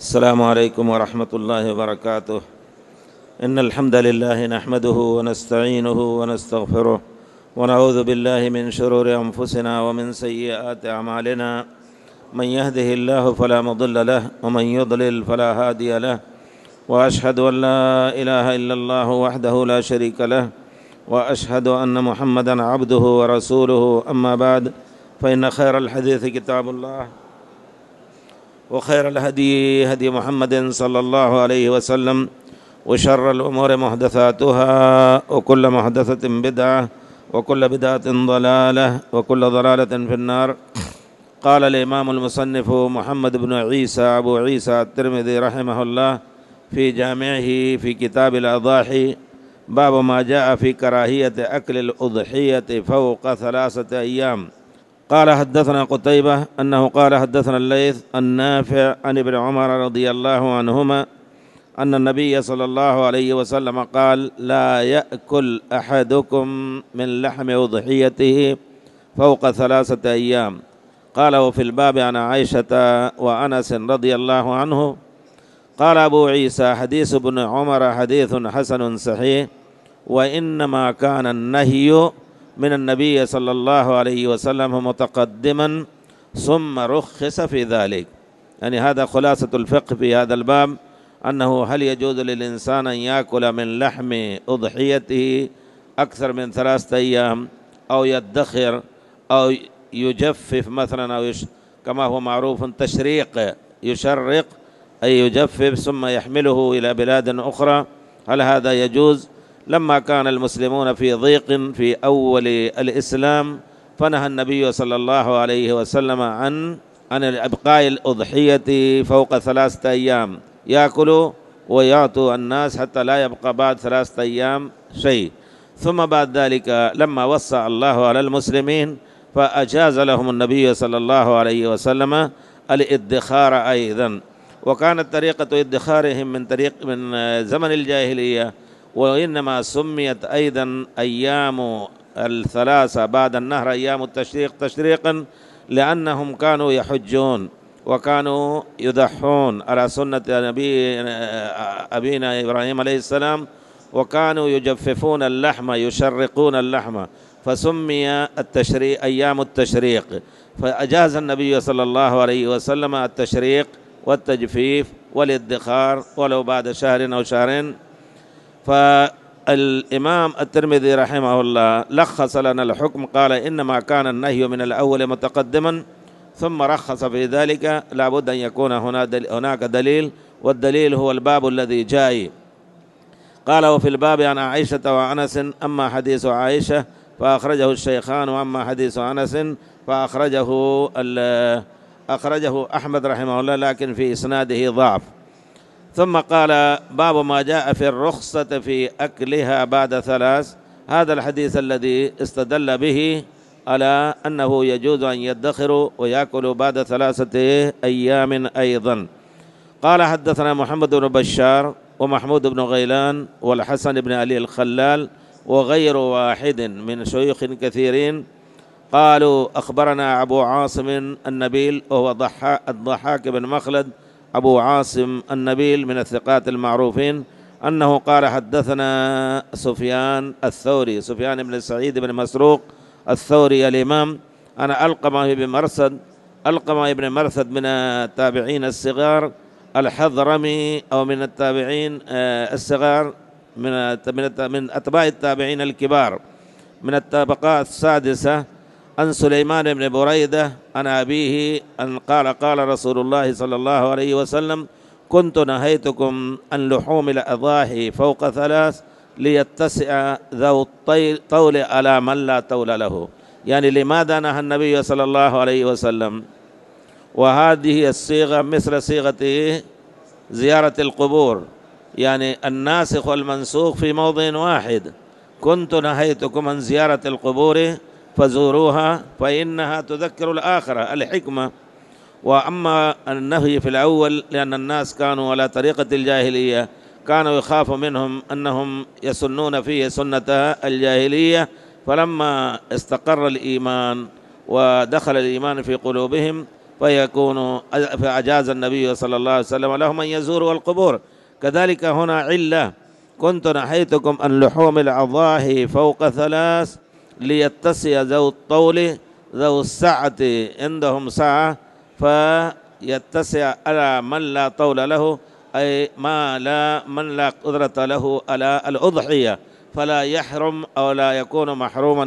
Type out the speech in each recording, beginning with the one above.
السلام عليكم ورحمة الله وبركاته. إن الحمد لله نحمده ونستعينه ونستغفره ونعوذ بالله من شرور أنفسنا ومن سيئات أعمالنا. من يهده الله فلا مضل له ومن يضلل فلا هادي له، وأشهد أن لا إله إلا الله وحده لا شريك له، وأشهد أن محمدًا عبده ورسوله. أما بعد، فإن خير الحديث كتاب الله، وخير الهدي هدي محمد صلى الله عليه وسلم، وشر الأمور محدثاتها، وكل محدثة بدعة، وكل بدعة ضلالة، وكل ضلالة في النار. قال الإمام المصنف محمد بن عيسى أبو عيسى الترمذي رحمه الله في جامعه في كتاب الأضاحي: باب ما جاء في كراهية أكل الأضحية فوق 3 أيام. قال حدثنا قتيبة أنه قال حدثنا الليث النافع عن ابن عمر رضي الله عنهما أن النبي صلى الله عليه وسلم قال: لا يأكل أحدكم من لحم أضحيته فوق 3 أيام. قال: وفي الباب عن عائشة وأنس رضي الله عنه. قال أبو عيسى: حديث ابن عمر حديث حسن صحيح، وإنما كان النهي من النبي صلى الله عليه وسلم متقدما ثم رخص في ذلك. يعني هذا خلاصة الفقه في هذا الباب، أنه هل يجوز للإنسان أن يأكل من لحم أضحيته أكثر من 3 أيام، أو يدخر، أو يجفف مثلا، أو كما هو معروف تشريق، يشرق أي يجفف ثم يحمله إلى بلاد أخرى. هل هذا يجوز؟ لما كان المسلمون في ضيق في أول الإسلام، فنهى النبي صلى الله عليه وسلم عن إبقاء الأضحية فوق 3 أيام، يأكلوا ويعطوا الناس حتى لا يبقى بعد 3 أيام شيء. ثم بعد ذلك لما وسع الله على المسلمين، فأجاز لهم النبي صلى الله عليه وسلم الادخار أيضا. وكانت طريقة ادخارهم من زمن الجاهلية، وإنما سميت أيضا أيام 3 بعد النهر أيام التشريق تشريقا، لأنهم كانوا يحجون وكانوا يضحون على سنة أبينا إبراهيم عليه السلام، وكانوا يجففون اللحم، يشرقون اللحم، فسمي التشريق أيام التشريق. فأجاز النبي صلى الله عليه وسلم التشريق والتجفيف والادخار ولو بعد شهر أو شهرين. فالإمام الترمذي رحمه الله لخص لنا الحكم، قال: إنما كان النهي من الأول متقدما ثم رخص في ذلك. لا بد أن يكون هناك دليل، والدليل هو الباب الذي جاء. قال: وفي الباب عن عائشة وأنس. أما حديث عائشة فأخرجه الشيخان، وأما حديث أنس فأخرجه أحمد رحمه الله، لكن في إسناده ضعف. ثم قال: باب ما جاء في الرخصة في أكلها بعد 3. هذا الحديث الذي استدل به على أنه يجوز أن يدخروا ويأكلوا بعد 3 أيام أيضا. قال: حدثنا محمد بن بشار ومحمود بن غيلان والحسن بن علي الخلال وغير واحد من شيوخ كثيرين قالوا: أخبرنا أبو عاصم النبيل، وهو الضحاك بن مخلد أبو عاصم النبيل من الثقات المعروفين، أنه قال: حدثنا سفيان الثوري، سفيان بن سعيد بن مسروق الثوري الإمام، أنا ألقمة بن مرثد من التابعين الصغار، الحضرمي أو من التابعين الصغار، من أتباع التابعين الكبار من الطبقات السادسة، عن سليمان بن بريدة عن أبيه أن قال: قال رسول الله صلى الله عليه وسلم: كنت نهيتكم عن لحوم الأضاحي فوق 3 ليتسع ذو الطول على من لا طول له. يعني لماذا نهى النبي صلى الله عليه وسلم؟ وهذه الصيغة مثل صيغة زيارة القبور، يعني الناسخ والمنسوخ في موضع واحد. كنت نهيتكم عن زيارة القبور فزوروها فإنها تذكر الآخرة، الحكمة. وأما النهي في الأول لأن الناس كانوا على طريقة الجاهلية، كانوا يخاف منهم أنهم يسنون فيه سنة الجاهلية، فلما استقر الإيمان ودخل الإيمان في قلوبهم فأجاز النبي صلى الله عليه وسلم لهم أن يزوروا القبور. كذلك هنا علة: كنت نهيتكم عن لحوم الأضاحي فوق 3 ليتسع ذو الطول ذو السعة، عندهم سعة فيتسع على من لا طول له، أي من لا قدرة له على الأضحية، فلا يحرم أو لا يكون محروما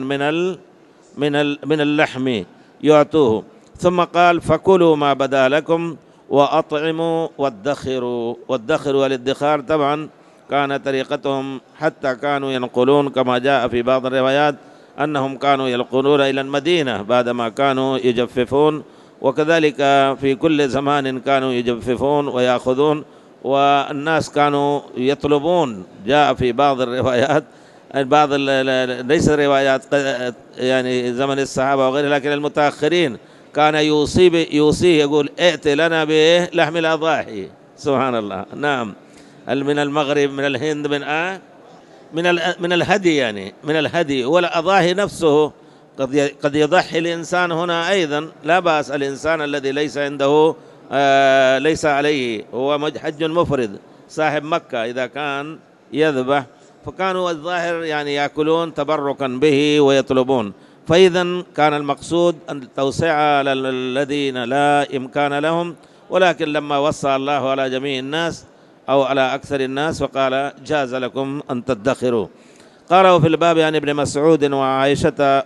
من اللحم يعطوه. ثم قال: فكلوا ما بدا لكم وأطعموا وادخروا. والادخار طبعا كان طريقتهم، حتى كانوا ينقلون كما جاء في بعض الروايات أنهم كانوا ينقلون إلى المدينة بعدما كانوا يجففون، وكذلك في كل زمان كانوا يجففون ويأخذون، والناس كانوا يطلبون. جاء في بعض الروايات، ليس روايات يعني زمن الصحابة وغيره، لكن المتأخرين كان يوصيه يقول: ائت لنا بلحم الأضاحي. سبحان الله. نعم، من المغرب، من الهند، من الهدي، يعني من الهدي. والأضاحي نفسه قد يضحي الإنسان هنا أيضا، لا بأس. الإنسان الذي ليس عنده ليس عليه، هو حج مفرد صاحب مكة، إذا كان يذبح، فكانوا الظاهر يعني يأكلون تبركا به ويطلبون. فإذا كان المقصود أن التوسعة للذين لا إمكان لهم، ولكن لما وصى الله على جميع الناس أو على أكثر الناس فقال: جاز لكم أن تدخروا. قالوا في الباب عن ابن مسعود وعائشة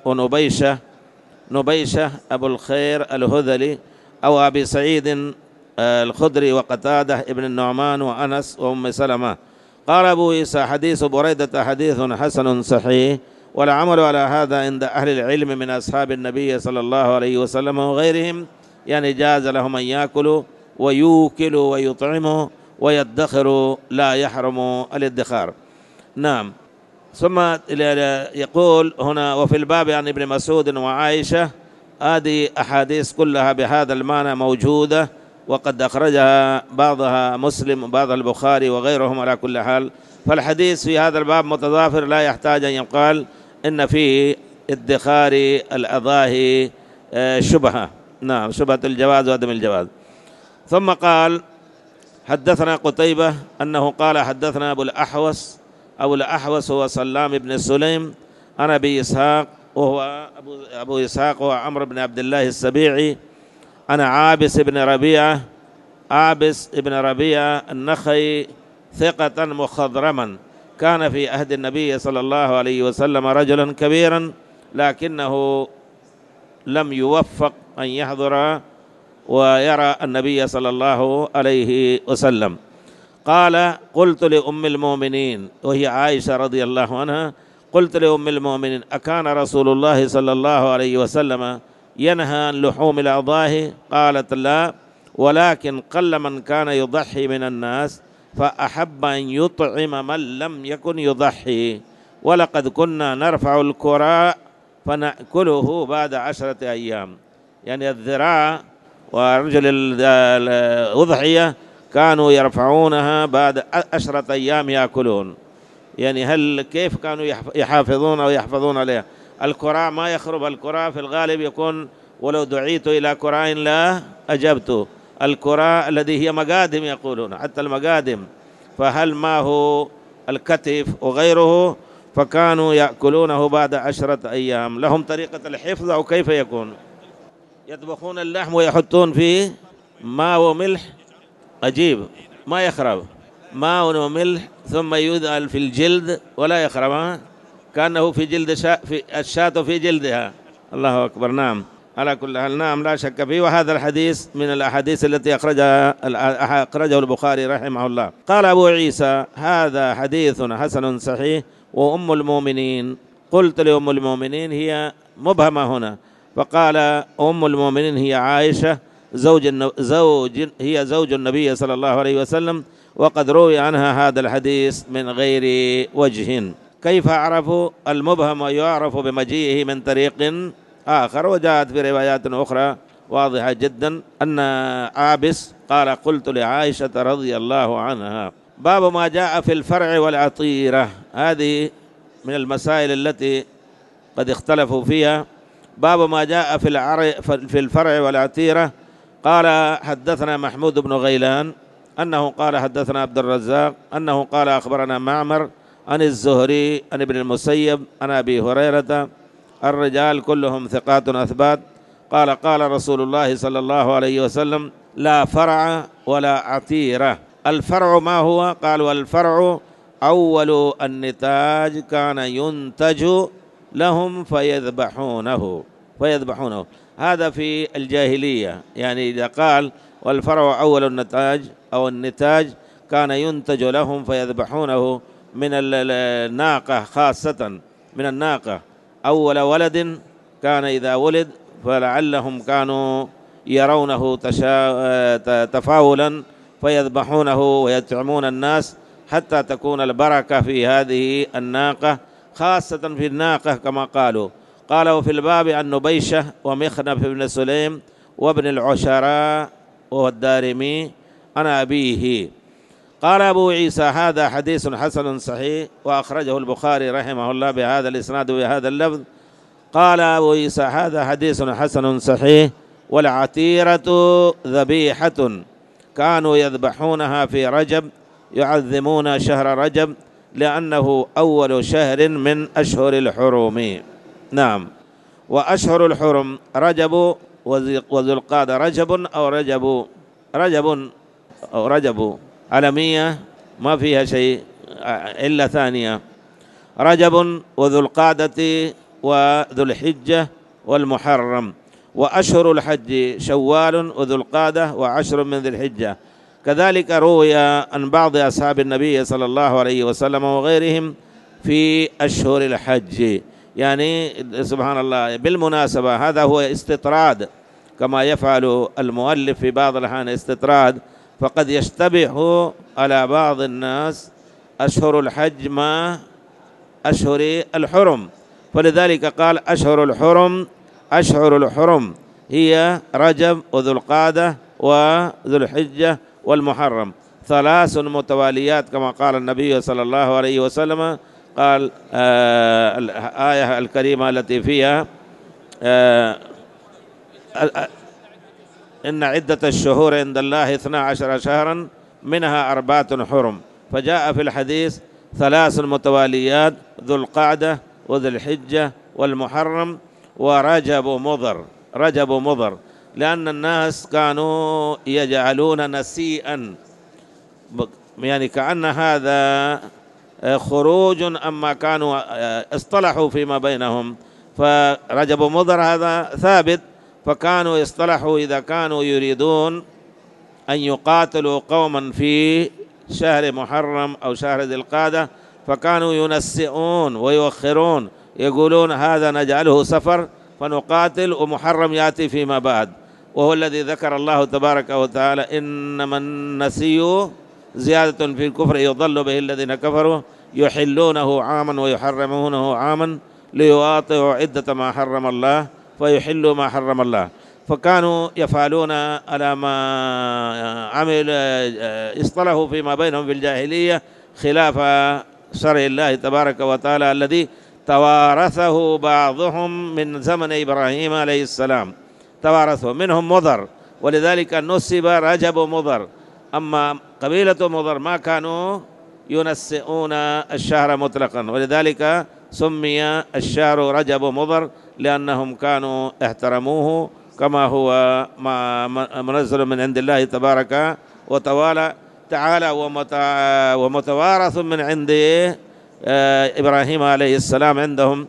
نبيشة أبو الخير الهذلي أو أبي سعيد الخدري وقتادة ابن النعمان وأنس وأم سلمة. قال أبو عيسى: حديث بريدة حديث حسن صحيح، والعمل على هذا عند أهل العلم من أصحاب النبي صلى الله عليه وسلم وغيرهم، يعني جاز لهم أن يأكلوا ويوكلوا ويطعموا ويدخروا، لا يحرم الادخار. نعم. ثم يقول هنا: وفي الباب عن ابن مسعود وعائشة. هذه أحاديث كلها بهذا المعنى موجودة، وقد أخرجها بعضها مسلم وبعضها البخاري وغيرهم. على كل حال فالحديث في هذا الباب متضافر، لا يحتاج أن يقال إن فيه ادخار الأضاحي شبهة. نعم، شبهة الجواز وعدم الجواز. ثم قال: حدثنا قتيبة أنه قال: حدثنا أبو الأحوص هو سلام بن سليم عن أبي إسحاق، وهو أبو إسحاق هو عمرو بن عبد الله السبيعي، أنا عابس بن ربيعة النخعي، ثقة مخضرما، كان في عهد النبي صلى الله عليه وسلم رجلا كبيرا، لكنه لم يوفق أن يحضر ويرى النبي صلى الله عليه وسلم. قال: قلت لأم المؤمنين، وهي عائشة رضي الله عنها، قلت لأم المؤمنين: أكان رسول الله صلى الله عليه وسلم ينهى عن لحوم الأضاحي؟ قالت: لا، ولكن قل من كان يضحي من الناس، فأحب أن يطعم من لم يكن يضحي، ولقد كنا نرفع الكراء فنأكله بعد 10 أيام. يعني الذراع ورجل الأضحية كانوا يرفعونها بعد 10 أيام يأكلون. يعني كيف كانوا يحافظون أو يحفظون عليها؟ الكراء ما يخرب، الكراء في الغالب يكون ولو دعيت إلى كراء لا أجبت، الكراء الذي هي مقادم يقولون، حتى المقادم، فهل ما هو الكتف وغيره، فكانوا يأكلونه بعد 10 أيام. لهم طريقة الحفظ أو كيف يكون؟ يطبخون اللحم ويحطون فيه ماء وملح، عجيب، ما يخرب، ماء وملح، ثم يدخل في الجلد ولا يخرب، كأنه في جلد في الشاة في جلدها. الله أكبر. نعم، على كل حال، نعم، لا شك فيه. وهذا الحديث من الأحاديث التي أخرجه البخاري رحمه الله. قال أبو عيسى: هذا حديث حسن صحيح. وأم المؤمنين، قلت لأم المؤمنين هي مبهمة هنا، فقال: أم المؤمنين هي عائشة هي زوج النبي صلى الله عليه وسلم، وقد روي عنها هذا الحديث من غير وجه. كيف أعرف المبهم؟ ويعرف بمجيئه من طريق آخر، وجاءت في روايات أخرى واضحة جدا أن عابس قال: قلت لعائشة رضي الله عنها. باب ما جاء في الفرع والعطيرة. هذه من المسائل التي قد اختلفوا فيها. باب ما جاء في الفرع والعطيرة، قال حدثنا محمود بن غيلان أنه قال حدثنا عبد الرزاق أنه قال أخبرنا معمر عن الزهري عن ابن المسيب عن أبي هريرة الرجال كلهم ثقات أثبات قال قال رسول الله صلى الله عليه وسلم لا فرع ولا عتيرة. الفرع ما هو؟ قال والفرع أول النتاج كان ينتج لهم فيذبحونه هذا في الجاهلية. يعني إذا قال والفرع أول النتاج أو النتاج كان ينتج لهم فيذبحونه من الناقة، خاصة من الناقة أول ولد كان إذا ولد فلعلهم كانوا يرونه تفاؤلا فيذبحونه ويطعمون الناس حتى تكون البركة في هذه الناقة، خاصة في الناقة كما قالوا. قالوا في الباب عن نبيشة ومخنف بن سليم وابن العشراء والدارمي عن أبيه. قال أبو عيسى هذا حديث حسن صحيح وأخرجه البخاري رحمه الله بهذا الإسناد وبهذا اللفظ. قال أبو عيسى هذا حديث حسن صحيح. والعتيرة ذبيحة كانوا يذبحونها في رجب، يعظمون شهر رجب لأنه أول شهر من أشهر الحرم. نعم. وأشهر الحرم رجب وذو القعدة. رجب أو رجب علمية ما فيها شيء إلا ثانية. رجب وذو القعدة وذو الحجة والمحرم. وأشهر الحج شوال وذو القعدة وعشر من ذي الحجة. كذلك روي عن بعض أصحاب النبي صلى الله عليه وسلم وغيرهم في أشهر الحج. يعني سبحان الله، بالمناسبة هذا هو استطراد كما يفعل المؤلف في بعض الأحيان استطراد، فقد يشتبه على بعض الناس أشهر الحج ما أشهر الحرم، فلذلك قال أشهر الحرم هي رجب وذو القعدة وذو الحجة والمحرم، 3 متواليات كما قال النبي صلى الله عليه وسلم. قال الآية الكريمة التي فيها إن عدة الشهور عند الله 12 شهرا منها 4 حرم، فجاء في الحديث 3 متواليات ذو القعدة وذو الحجة والمحرم ورجب مضر، لأن الناس كانوا يجعلون نسيئا، يعني كأن هذا خروج أما كانوا اصطلحوا فيما بينهم. فرجب مضر هذا ثابت، فكانوا يصطلحوا إذا كانوا يريدون أن يقاتلوا قوما في شهر محرم أو شهر ذي القعدة فكانوا ينسئون ويؤخرون، يقولون هذا نجعله سفر فنقاتل ومحرم يأتي فيما بعد، وهو الذي ذكر الله تبارك وتعالى إنما النسي زيادة في الكفر يضل به الذين كفروا يحلونه عاما ويحرمونه عاما ليواطئوا عدة ما حرم الله فيحلوا ما حرم الله. فكانوا يفعلون على ما عمل اصطلحوا فيما بينهم في الجاهلية خلاف شرع الله تبارك وتعالى الذي توارثه بعضهم من زمن إبراهيم عليه السلام، توارثه منهم مضر، ولذلك نسب رجب مضر. أما قبيلة مضر ما كانوا ينسئون الشهر مطلقا، ولذلك سمي الشهر رجب مضر لأنهم كانوا احترموه كما هو منزل من عند الله تبارك وتعالى ومتوارث من عند إبراهيم عليه السلام عندهم.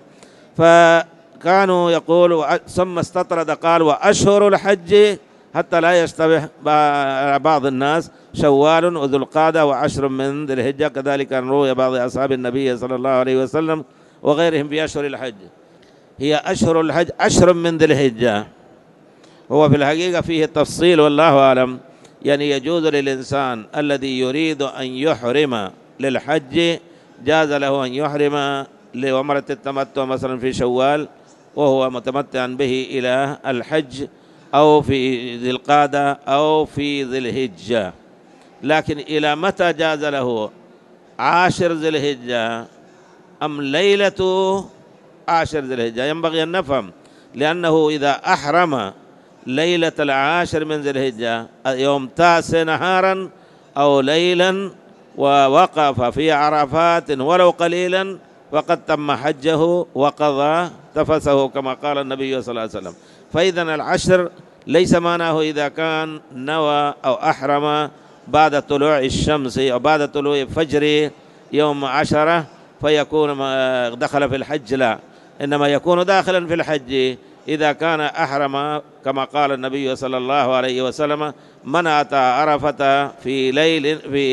فكانوا يقول ثم استطرد قال وأشهر الحج حتى لا يشتبه بعض الناس شوال وذو القعدة وعشر من ذي الحجة. كذلك روي بعض أصحاب النبي صلى الله عليه وسلم وغيرهم بأشهر الحج. هي أشهر الحج 10 من ذي الحجة. هو في الحقيقة فيه التفصيل والله أعلم. يعني يجوز للإنسان الذي يريد أن يحرم للحج جاز له أن يحرم لعمرة التمتع مثلا في شوال وهو متمتعا به إلى الحج، أو في ذي القعدة أو في ذي الحجة. لكن إلى متى جاز له؟ 10 ذي الحجة أم ليلة 10 ذي الحجة؟ ينبغي أن نفهم، لأنه إذا أحرم ليلة العاشر من ذي الحجة يوم 9 نهارا أو ليلا ووقف في عرفات ولو قليلا فقد تم حجه وقضى تفسه كما قال النبي صلى الله عليه وسلم. فإذا العشر ليس معناه إذا كان نوى أو أحرم بعد طلوع الشمس أو بعد طلوع فجر يوم 10 فيكون دخل في الحج، لا، إنما يكون داخلا في الحج إذا كان أحرم كما قال النبي صلى الله عليه وسلم: من أتى عرفة في ليل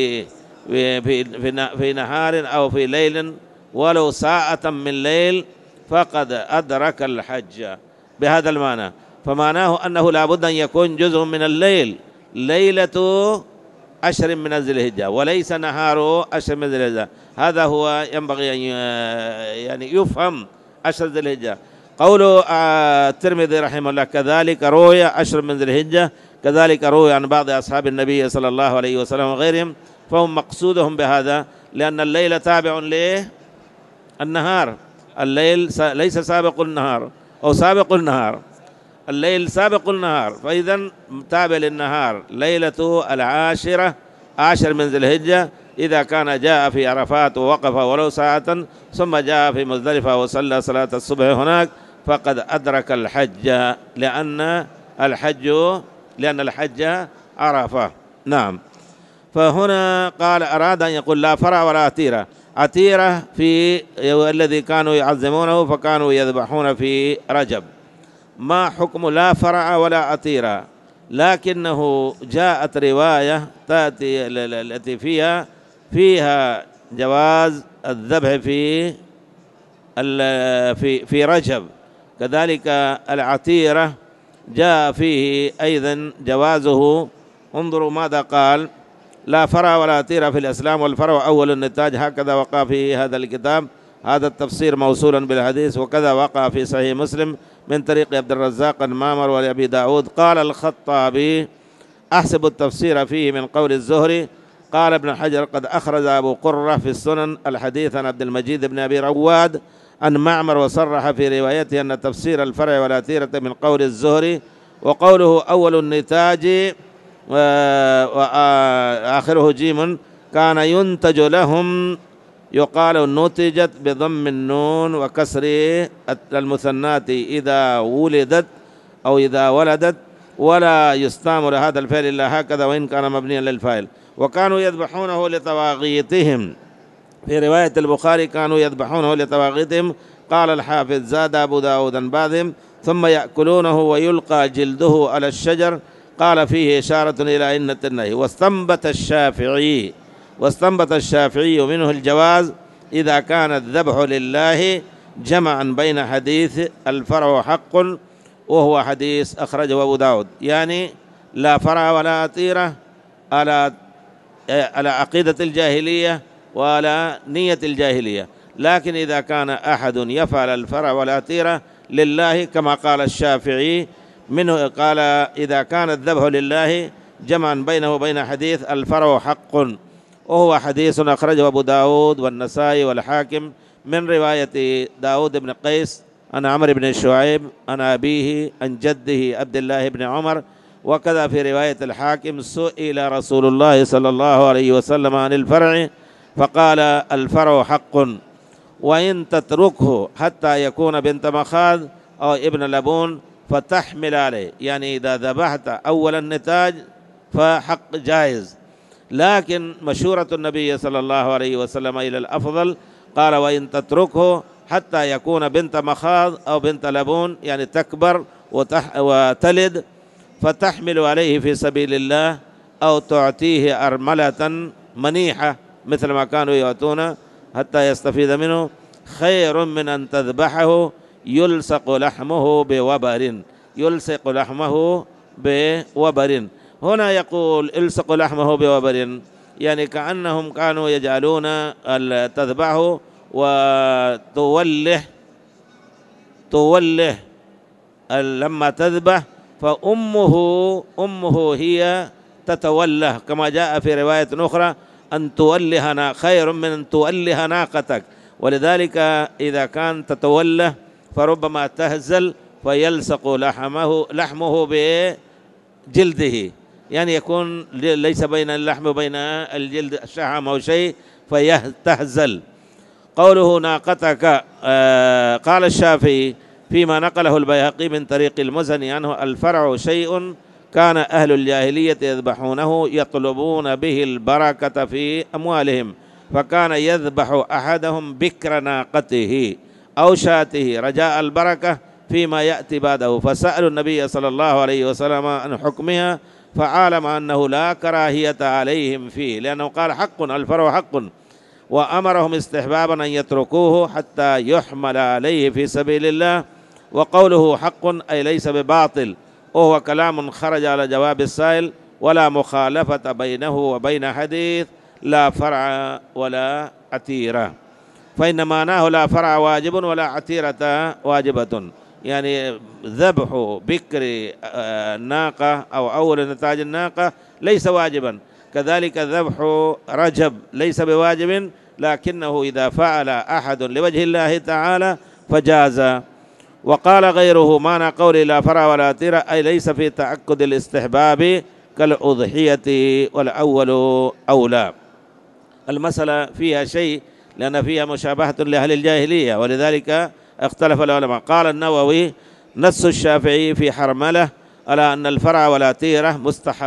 في نهار أو في ليل ولو ساعة من ليل فقد أدرك الحج، بهذا المعنى. فمعناه أنه لابد أن يكون جزء من الليل ليلة 10 من ذي الحجة وليس نهار 10 من ذي الحجة. هذا هو ينبغي أن يعني يفهم 10 ذي الحجة. قول الترمذي رحمه الله: كذلك روي 10 من ذي الحجة، كذلك روي عن بعض أصحاب النبي صلى الله عليه وسلم وغيرهم، فهم مقصودهم بهذا لأن الليل تابع للنهار. الليل ليس سابق النهار أو سابق النهار، الليل سابق النهار، فإذا تابع للنهار. ليلة 10 من ذي الحجة إذا كان جاء في عرفات ووقف ولو ساعة ثم جاء في مزدلفة وصلى صلاة الصبح هناك فقد أدرك الحج، لأن الحج عرفة. نعم. فهنا قال أراد أن يقول: لا فرع ولا عتيرة. عتيرة في الذي كانوا يعظمونه فكانوا يذبحون في رجب. ما حكم لا فرع ولا عتيرة؟ لكنه جاءت رواية تأتي التي فيها جواز الذبح في رجب. كذلك العتيرة جاء فيه أيضا جوازه. انظروا ماذا قال: لا فرع ولا عتيرة في الإسلام، والفرع أول النتاج، هكذا وقع في هذا الكتاب. هذا التفسير موصولا بالحديث، وكذا وقع في صحيح مسلم من طريق عبد الرزاق بن معمر ولأبي داود. قال الخطابي: أحسب التفسير فيه من قول الزهري. قال ابن حجر: قد أخرج أبو قرة في السنن الحديث عن عبد المجيد بن أبي رواد عن معمر، وصرح في روايته أن تفسير الفرع والعتيرة من قول الزهري. وقوله أول النتاج وآخره جيم كان ينتج لهم، يقال نتجت بضم النون وكسر المثنات إذا ولدت أو إذا ولدت، ولا يستعمل هذا الفعل إلا هكذا وإن كان مبنيا للفاعل. وكانوا يذبحونه لطواغيتهم. في رواية البخاري: كانوا يذبحونه لطواغيتهم. قال الحافظ: زاد أبو داود عن بعضهم: ثم يأكلونه ويلقى جلده على الشجر. قال فيه إشارة إلى إن النهي. واستنبط الشافعي منه الجواز إذا كان الذبح لله، جمعا بين حديث الفرع حق وهو حديث أخرجه أبو داود، يعني لا فرع ولا عتيرة على عقيدة الجاهلية وعلى نية الجاهلية. لكن إذا كان أحد يفعل الفرع والعتيرة لله كما قال الشافعي منه، قال إذا كان الذبح لله جمعا بينه وبين حديث الفرع حق، وهو حديث أخرجه أبو داود والنسائي والحاكم من رواية داود بن قيس عن عمرو بن شعيب عن أبيه عن جده عبد الله بن عمر. وكذا في رواية الحاكم: سئل رسول الله صلى الله عليه وسلم عن الفرع فقال: الفرع حق، وإن تتركه حتى يكون بنت مخاض أو ابن لبون فتحمل عليه، يعني إذا ذبحت أول النتاج فحق جائز. لكن مشورة النبي صلى الله عليه وسلم إلى الأفضل، قال: وإن تتركه حتى يكون بنت مخاض أو بنت لبون، يعني تكبر وتلد، فتحمل عليه في سبيل الله أو تعطيه أرملة منيحة مثل ما كانوا يعطون حتى يستفيد منه، خير من أن تذبحه يلصق لحمه بوبر. هنا يقول الصق لحمه بوبر، يعني كأنهم كانوا يجعلون تذبحه وتوله لما تذبح فأمه هي تتوله، كما جاء في رواية أخرى: أن تولهنا خير من أن تولها ناقتك. ولذلك إذا كان تتوله فربما تهزل فيلصق لحمه بجلده، يعني يكون ليس بين اللحم وبين الجلد شحم أو شيء فيتهزل. قوله ناقتك، قال الشافعي فيما نقله البيهقي من طريق المزني عنه: الفرع شيء كان أهل الجاهلية يذبحونه يطلبون به البركة في أموالهم، فكان يذبح أحدهم بكر ناقته أو شاته رجاء البركة فيما يأتي بعده، فسألوا النبي صلى الله عليه وسلم عن حكمها فعالم أنه لا كراهية عليهم فيه، لأنه قال حق، الفرع حق، وأمرهم استحبابا أن يتركوه حتى يحمل عليه في سبيل الله. وقوله حق أي ليس بباطل، وهو كلام خرج على جواب السائل، ولا مخالفة بينه وبين حديث لا فرع ولا عتيرة، فإن معناه لا فرع واجب ولا عتيرة واجبة، يعني ذبح بكر الناقة أو أول نتاج الناقة ليس واجبا، كذلك ذبح رجب ليس بواجب، لكنه إذا فعل أحد لوجه الله تعالى فجاز. وقال غيره معنى قوله لا فرع ولا عتيرة أي ليس في تأكد الاستحباب كالأضحية، والأول أولى. المسألة فيها شيء لأن فيها مشابهة لأهل الجاهلية، ولذلك اختلف العلماء. قال النووي: نص الشافعي في حرملة على أن الفرع والعتيرة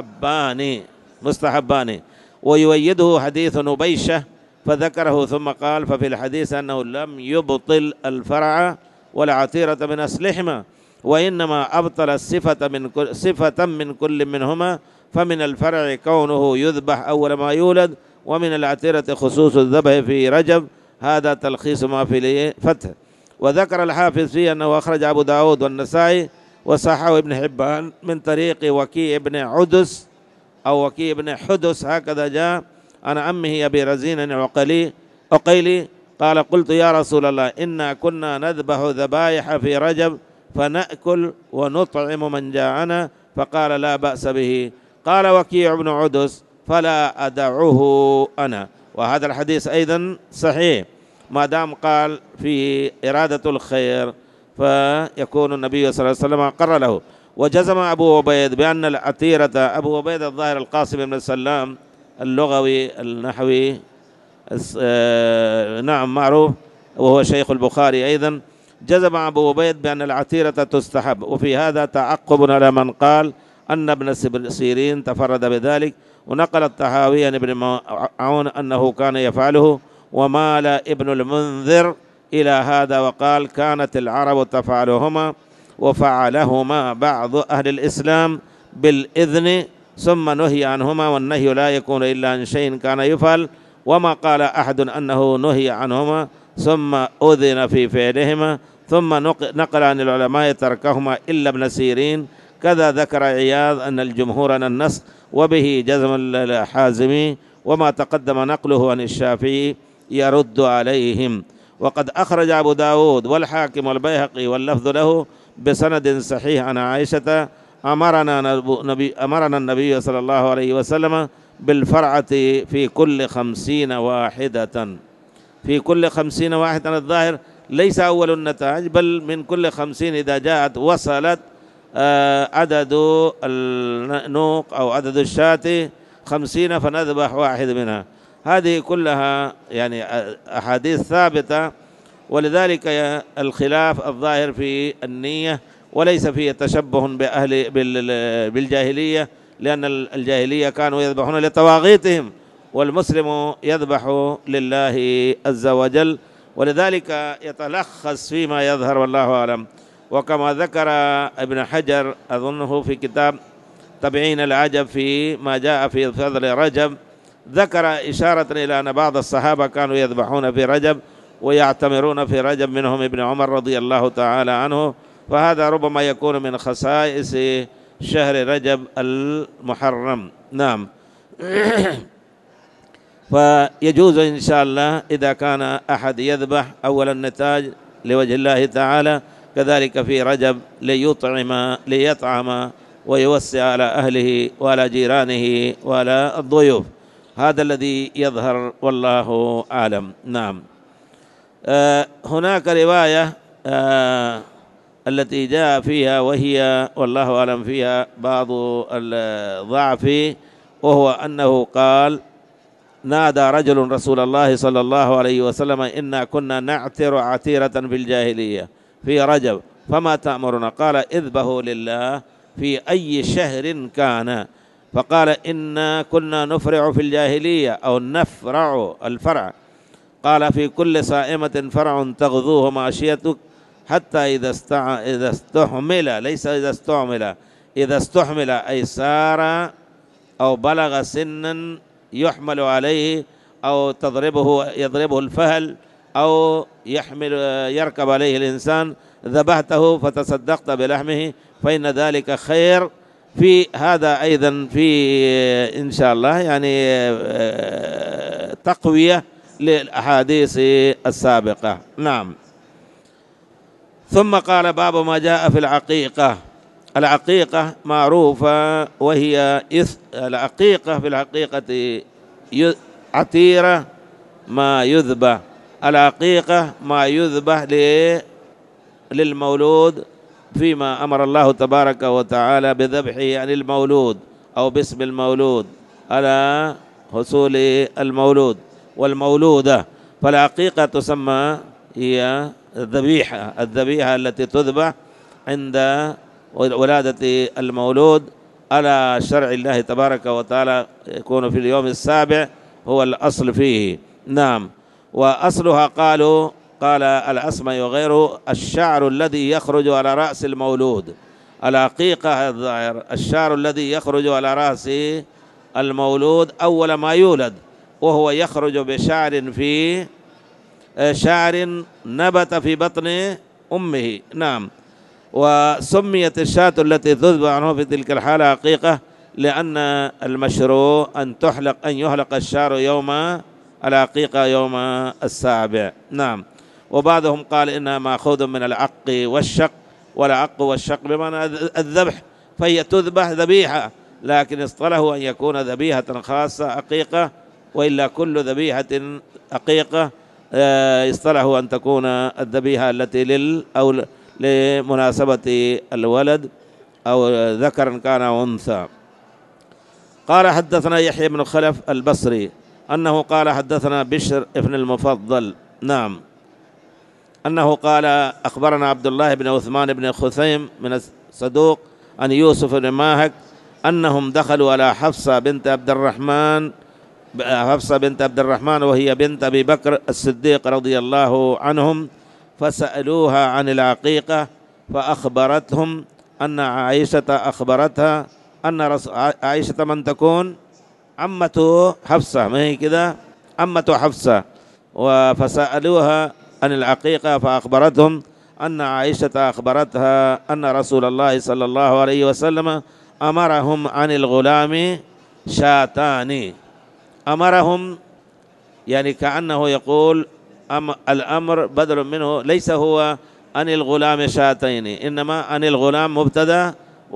مستحبان، ويؤيده حديث نبيشة فذكره ثم قال: ففي الحديث أنه لم يبطل الفرع والعتيرة من أصلهما، وإنما أبطل صفة من كل منهما، فمن الفرع كونه يذبح أول ما يولد، ومن العتيرة خصوص الذبح في رجب. هذا تلخيص ما في الفتح. وذكر الحافظ فيه أنه أخرج أبو داود والنسائي وصححه ابن حبان من طريق وكيع بن عدس أو وكيع بن حدس، هكذا جاء عن عمه أبي رزين عقيلي قال: قلت يا رسول الله إنا كنا نذبح ذبائح في رجب فنأكل ونطعم من جاءنا، فقال: لا بأس به. قال وكيع بن عدس: فلا أدعه أنا. وهذا الحديث أيضا صحيح ما دام قال في إرادة الخير، فيكون النبي صلى الله عليه وسلم أقر له. وجزم أبو عبيد بأن العتيرة، أبو عبيد الظاهر القاسم بن سلام اللغوي النحوي نعم معروف، وهو شيخ البخاري أيضا، جزم أبو عبيد بأن العتيرة تستحب. وفي هذا تعقب على من قال أن ابن سيرين تفرد بذلك. ونقل الطحاوي عن ابن عون أنه كان يفعله، ومال ابن المنذر إلى هذا وقال: كانت العرب تفعلهما وفعلهما بعض أهل الإسلام بالإذن ثم نهي عنهما، والنهي لا يكون إلا عن شيء كان يفعل، وما قال أحد أنه نهي عنهما ثم أذن في فعلهما. ثم نقل عن العلماء تركهما إلا ابن سيرين. كذا ذكر عياض أن الجمهور عن النسخ، وبه جزم الحازمي، وما تقدم نقله عن الشافعي يرد عليهم. وقد أخرج أبو داود والحاكم والبيهقي واللفظ له بسند صحيح عن عائشة: أمرنا النبي صلى الله عليه وسلم بالفرعة في كل 50 واحدة. في كل 50 واحدة الظاهر ليس أول النتاج، بل من كل 50 إذا جاءت وصلت عدد النوق أو عدد الشاة 50 فنذبح واحد منها. هذه كلها يعني أحاديث ثابتة، ولذلك الخلاف الظاهر في النية، وليس فيه تشبه بالجاهلية، لأن الجاهلية كانوا يذبحون لطواغيتهم، والمسلم يذبح لله عز وجل، ولذلك يتلخص فيما يظهر والله أعلم. وكما ذكر ابن حجر أظنه في كتاب تبعين العجب في ما جاء في فضل رجب، ذكر إشارة إلى أن بعض الصحابة كانوا يذبحون في رجب ويعتمرون في رجب، منهم ابن عمر رضي الله تعالى عنه، فهذا ربما يكون من خصائص شهر رجب المحرم. نعم. فيجوز إن شاء الله إذا كان أحد يذبح أول النتاج لوجه الله تعالى، كذلك في رجب ليطعم ويوسع على أهله وعلى جيرانه وعلى الضيوف. هذا الذي يظهر والله أعلم. نعم. هناك رواية التي جاء فيها، وهي والله أعلم فيها بعض الضعف، وهو أنه قال: نادى رجل رسول الله صلى الله عليه وسلم: إنا كنا نعتر عتيرة في الجاهلية في رجب، فما تأمرنا؟ قال: اذبحوا لله في أي شهر كان. فقال: إنا كنا نفرع في الجاهلية، أو نفرع الفرع. قال: في كل صائمة فرع تغذوه ماشيتك، حتى إذا استحمل، ليس إذا استعمل، إذا استحمل أي سار أو بلغ سنا يحمل عليه، أو يضربه الفهل، أو يركب عليه الإنسان، ذبحته فتصدقت بلحمه، فإن ذلك خير. في هذا أيضا في إن شاء الله يعني تقوية للأحاديث السابقة. نعم. ثم قال: باب ما جاء في العقيقة. العقيقة معروفة، وهي العقيقة في الحقيقة عتيرة ما يذبح. العقيقة ما يذبح للمولود، فيما أمر الله تبارك وتعالى بذبحه عن المولود أو باسم المولود على حصول المولود والمولودة. فالعقيقة تسمى هي الذبيحة التي تذبح عند ولادة المولود على شرع الله تبارك وتعالى، يكون في اليوم السابع، هو الأصل فيه. نعم. وأصلها قال الأسمى وغيره: الشعر الذي يخرج على رأس المولود. العقيقة الظاهر الشعر الذي يخرج على رأس المولود أول ما يولد، وهو يخرج بشعر في شعر نبت في بطن أمه. نعم. وسميت الشاة التي تذبح عنه في تلك الحالة عقيقة، لأن المشروع أن يحلق الشعر يوم العقيقة يوم السابع. نعم. وبعضهم قال إنها مأخوذ من العق والشق، والعق والشق بمعنى الذبح، فهي تذبح ذبيحة، لكن اصطلحوا أن يكون ذبيحة خاصة عقيقة، وإلا كل ذبيحة عقيقة اصطلحوا أن تكون الذبيحة التي أو لمناسبة الولد، أو ذكر كان أو أنثى. قال: حدثنا يحيى بن خلف البصري أنه قال: حدثنا بشر ابن المفضل. نعم. أنه قال: أخبرنا عبد الله بن عثمان بن خثيم من الصدوق عن يوسف بن ماهك أنهم دخلوا على حفصة بنت عبد الرحمن، وهي بنت أبي بكر الصديق رضي الله عنهم، فسألوها عن العقيقة، فأخبرتهم أن عائشة أخبرتها أن عائشة من تكون؟ عمة حفصة، ما هي كده؟ عمة حفصة. فسألوها عن العقيقة، فأخبرتهم أن عائشة أخبرتها أن رسول الله صلى الله عليه وسلم أمرهم عن الغلام شاتان. أمرهم يعني كأنه يقول الأمر بدل منه، ليس هو عن الغلام شاتين، إنما عن الغلام مبتدأ،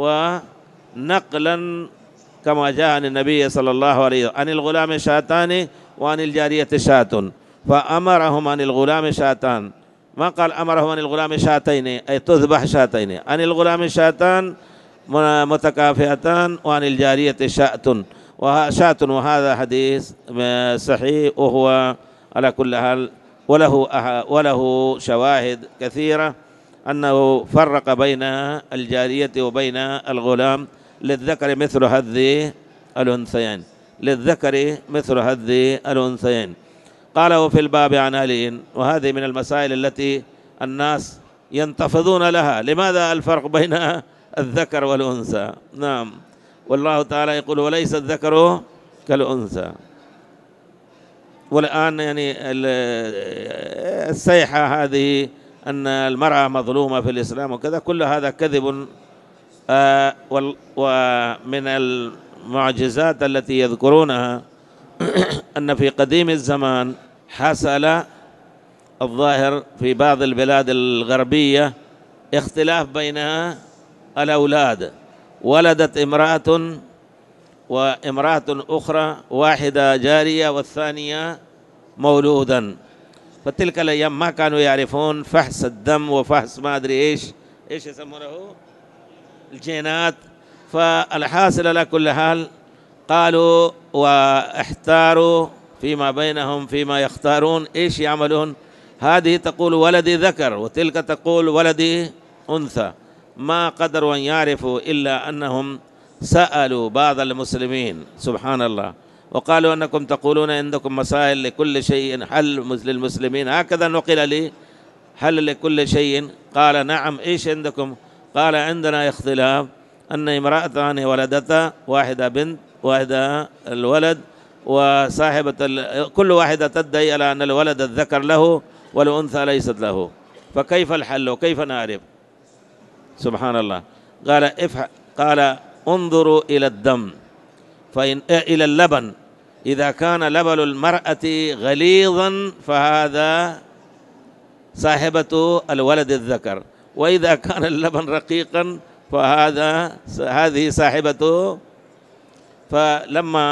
ونقلا كما جاء عن النبي صلى الله عليه وسلم: عن الغلام شاتان وعن الجارية شاة. فأمرهم عن الغلام شاتان، ما قال أمرهم عن الغلام شاتين أي تذبح شاتين، عن الغلام شاتان متكافئتان، وعن الجارية شاة. وهذا حديث صحيح، وهو على كل حال وله شواهد كثيرة، أنه فرق بين الجارية وبين الغلام، للذكر مثل حظ الأنثيين، للذكر مثل حظ الأنثيين. قال: وفي الباب عن علي. وهذه من المسائل التي الناس ينتفضون لها: لماذا الفرق بين الذكر والأنثى؟ نعم. والله تعالى يقول: وليس الذكر كالأنثى. والآن يعني السيحة هذه أن المرأة مظلومة في الإسلام وكذا، كل هذا كذب. ومن المعجزات التي يذكرونها أن في قديم الزمان حصل الظاهر في بعض البلاد الغربية اختلاف بين الأولاد، ولدت امرأة وامرأة أخرى، واحدة جارية والثانية مولودا. فتلك الأيام ما كانوا يعرفون فحص الدم وفحص ما أدري إيش إيش يسمونه؟ الجينات. فالحاصل على كل حال قالوا واحتاروا فيما بينهم فيما يختارون إيش يعملون. هذه تقول ولدي ذكر وتلك تقول ولدي أنثى، ما قدروا أن يعرفوا إلا أنهم سألوا بعض المسلمين سبحان الله وقالوا أنكم تقولون عندكم مسائل لكل شيء حل للمسلمين، هكذا نقل لي حل لكل شيء. قال نعم، إيش عندكم؟ قال عندنا اختلاف أن امرأتان ولدتا، واحدة بنت واحدة الولد، وصاحبة كل واحدة تدعي على أن الولد الذكر له والأنثى ليست له، فكيف الحل وكيف نعرف؟ سبحان الله. قال انظروا إلى الدم إلى اللبن، إذا كان لبن المرأة غليظا فهذا صاحبة الولد الذكر، وإذا كان اللبن رقيقا هذه صاحبته. فلما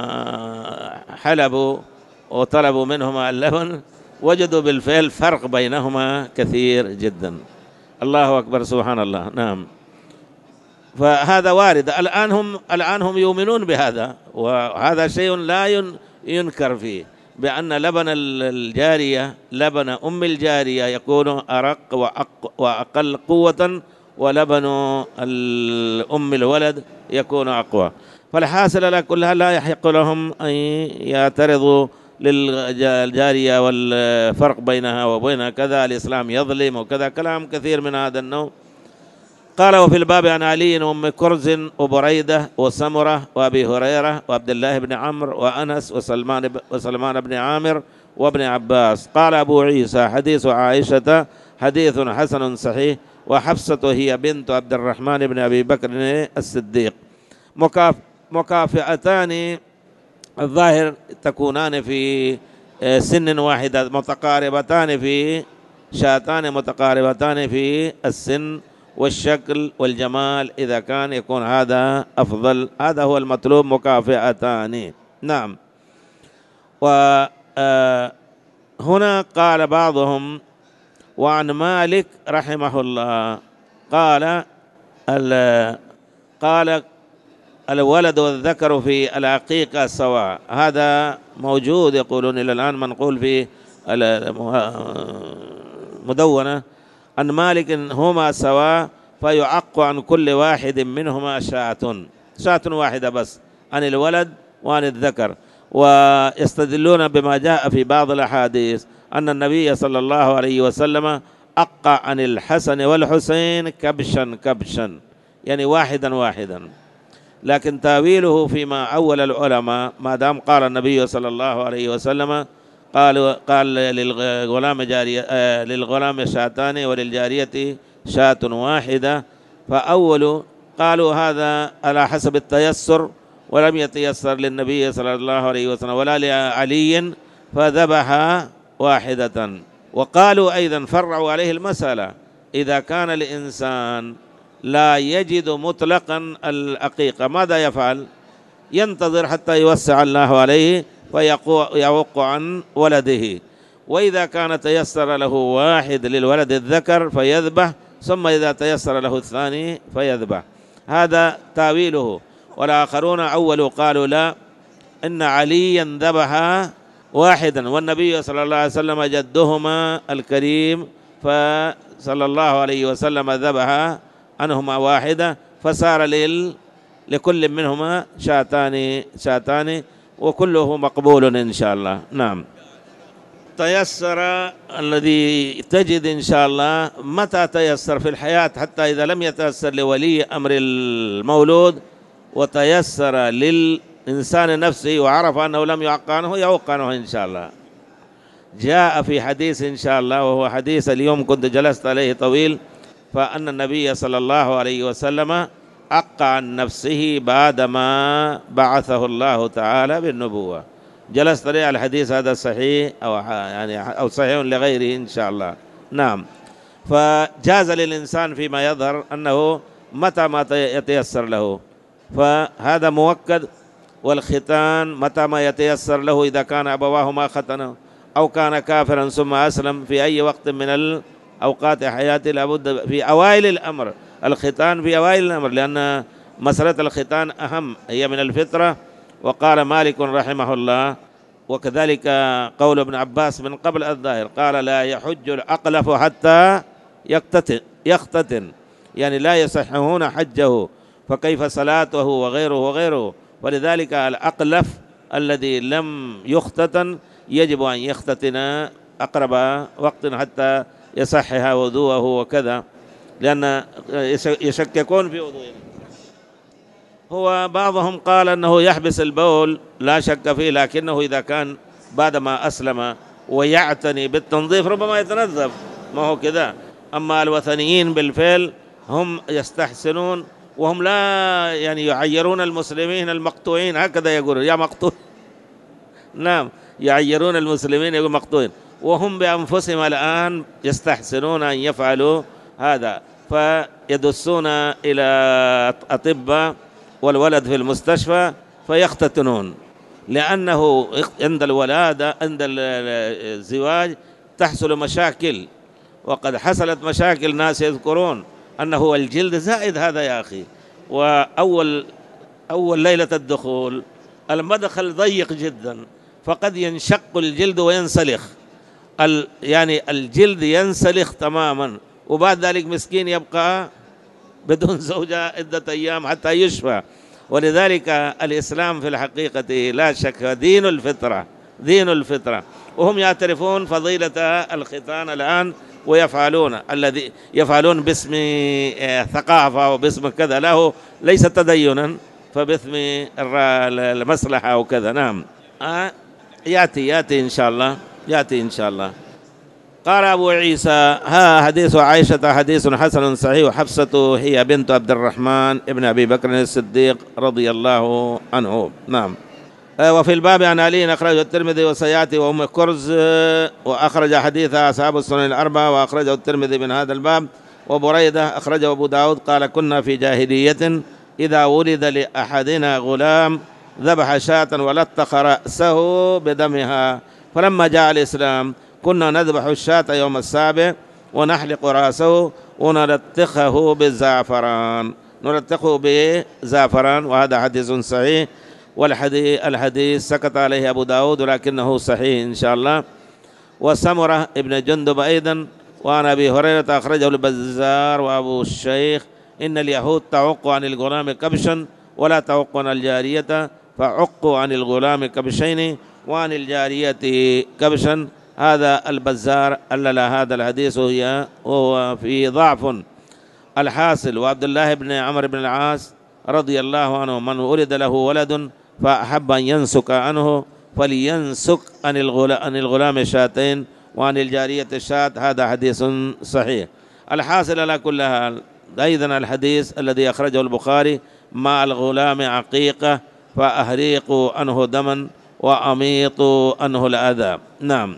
حلبوا وطلبوا منهما اللبن وجدوا بالفعل فرق بينهما كثير جدا. الله أكبر سبحان الله. نعم، فهذا وارد. الآن هم يؤمنون بهذا، وهذا شيء لا ينكر فيه، بأن لبن الجارية لبن أم الجارية يكون أرق وأقل قوة، ولبن الأم الولد يكون أقوى. فالحاصل على كلها لا يحق لهم أن يعترضوا للجارية والفرق بينها وبين كذا، الإسلام يظلم وكذا، كلام كثير من هذا النوع. قال وفي الباب عن علي وأم كرز وبريدة وسمرة وأبي هريرة وعبد الله بن عمرو وأنس وسلمان بن عامر وابن عباس. قال أبو عيسى حديث عائشة حديث حسن صحيح، وحفصة هي بنت عبد الرحمن بن أبي بكر الصديق. مكافئتان الظاهر تكونان في سن واحدة، متقاربتان في شاتان متقاربتان في السن والشكل والجمال، إذا كان يكون هذا أفضل، هذا هو المطلوب، مكافئتان. نعم. وهنا قال بعضهم وعن مالك رحمه الله قال الولد والذكر في العقيقة سواء، هذا موجود يقولون إلى الآن منقول في المدونة عن مالك هما سواء، فيعق عن كل واحد منهما شاة واحدة بس عن الولد وعن الذكر. ويستدلون بما جاء في بعض الأحاديث أن النبي صلى الله عليه وسلم أقى عن الحسن والحسين كبشا، يعني واحدا. لكن تاويله فيما أول العلماء، ما دام قال النبي صلى الله عليه وسلم قال للغلام شاتان وللجارية شاة واحدة، فأول قالوا هذا على حسب التيسر، ولم يتيسر للنبي صلى الله عليه وسلم ولا لعلي فذبح واحدة. وقالوا أيضا فرعوا عليه المسألة، إذا كان الإنسان لا يجد مطلقا العقيقة ماذا يفعل؟ ينتظر حتى يوسع الله عليه فيعق عن ولده، وإذا كان تيسر له واحد للولد الذكر فيذبح، ثم إذا تيسر له الثاني فيذبح. هذا تاويله. والآخرون أولوا قالوا لا، إن عليا ذبح واحدا والنبي صلى الله عليه وسلم جدهما الكريم فصلى الله عليه وسلم ذبح عنهما واحدة، فصار لكل منهما شاتان وكله مقبول إن شاء الله. نعم. تيسر الذي تجد إن شاء الله متى تيسر في الحياة، حتى إذا لم يتيسر لولي أمر المولود وتيسر للإنسان نفسه وعرف أنه لم يعق عنه يعق عنه إن شاء الله. جاء في حديث إن شاء الله، وهو حديث اليوم كنت جلست عليه طويل، فأن النبي صلى الله عليه وسلم عق عن نفسه بعدما بعثه الله تعالى بالنبوة. جلست عليه الحديث هذا صحيح أو صحيح لغيره إن شاء الله. نعم. فجاز للإنسان فيما يظهر أنه متى ما يتيسر له، فهذا مؤكد. والختان متى ما يتيسر له، إذا كان أبواه ما ختنه أو كان كافرا ثم أسلم في أي وقت من أوقات حياته لابد في أوائل الأمر، الختان في أوائل الأمر، لأن مسألة الختان أهم، هي من الفطرة. وقال مالك رحمه الله، وكذلك قول ابن عباس من قبل الظاهر، قال لا يحج الأقلف حتى يختتن، يعني لا يصححون حجه، فكيف صلاته وغيره. ولذلك الأقلف الذي لم يختتن يجب أن يختتن أقرب وقت حتى يصحح وضوءه وكذا، لأن يشككون في وضوءه. هو بعضهم قال أنه يحبس البول، لا شك فيه، لكنه إذا كان بعدما أسلم ويعتني بالتنظيف ربما يتنظف، ما هو كذا. أما الوثنيين بالفعل هم يستحسنون، وهم لا يعني يعيرون المسلمين المقطوعين، هكذا يقولون يا مقطوع. نعم، يعيرون المسلمين يقول مقطوعين، وهم بأنفسهم الآن يستحسنون أن يفعلوا هذا، فيدسون إلى أطباء والولد في المستشفى فيختتنون، لأنه عند الولادة عند الزواج تحصل مشاكل، وقد حصلت مشاكل، ناس يذكرون أنه الجلد زائد هذا يا أخي، وأول ليلة الدخول المدخل ضيق جدا، فقد ينشق الجلد وينسلخ، يعني الجلد ينسلخ تماما، وبعد ذلك مسكين يبقى بدون زوجة عدة أيام حتى يشفى. ولذلك الإسلام في الحقيقة لا شك دين الفطرة، وهم يعترفون فضيلة الختان الآن، ويفعلون الذي يفعلون باسم ثقافة وباسم كذا، له ليس تدينا، فباسم المصلحة وكذا. نعم، يأتي إن شاء الله. قال أبو عيسى: ها حديث عائشة حديث حسن صحيح، وحفصة هي بنت عبد الرحمن ابن أبي بكر الصديق رضي الله عنه. نعم. وفي الباب عن علي أخرجه الترمذي وسيأتي وأم كرز، وأخرج حديثها أصحاب السنن الأربعة، وأخرجه الترمذي من هذا الباب. وبريدة أخرجه أبو داود قال: كنا في جاهلية إذا ولد لأحدنا غلام ذبح شاة ولطخ رأسه بدمها، فلما جاء الإسلام كنا نذبح الشاة يوم السابع ونحلق رأسه ونلطخه بالزعفران، وهذا حديث صحيح. والحديث سكت عليه أبو داود، ولكنه صحيح إن شاء الله. وسمرة ابن جندب أيضا، وعن أبي هريرة أخرجه البزار وأبو الشيخ: إن اليهود تعق عن الغلام كبشا ولا تعق عن الجارية، فعقوا عن الغلام كبشين وعن الجارية كبشا. هذا البزار علل هذا الحديث وهو في ضعف. الحاصل: وعبد الله بن عمرو بن العاص رضي الله عنه من ولد له ولد فأحب أن ينسك عنه فلينسك عن الغلام شاتين وعن الجارية شاة. هذا حديث صحيح. الحاصل على كل حال، أيضا الحديث الذي أخرجه البخاري: مع الغلام عقيقة فأهريقوا عنه دما وأميطوا عنه الأذى. نعم.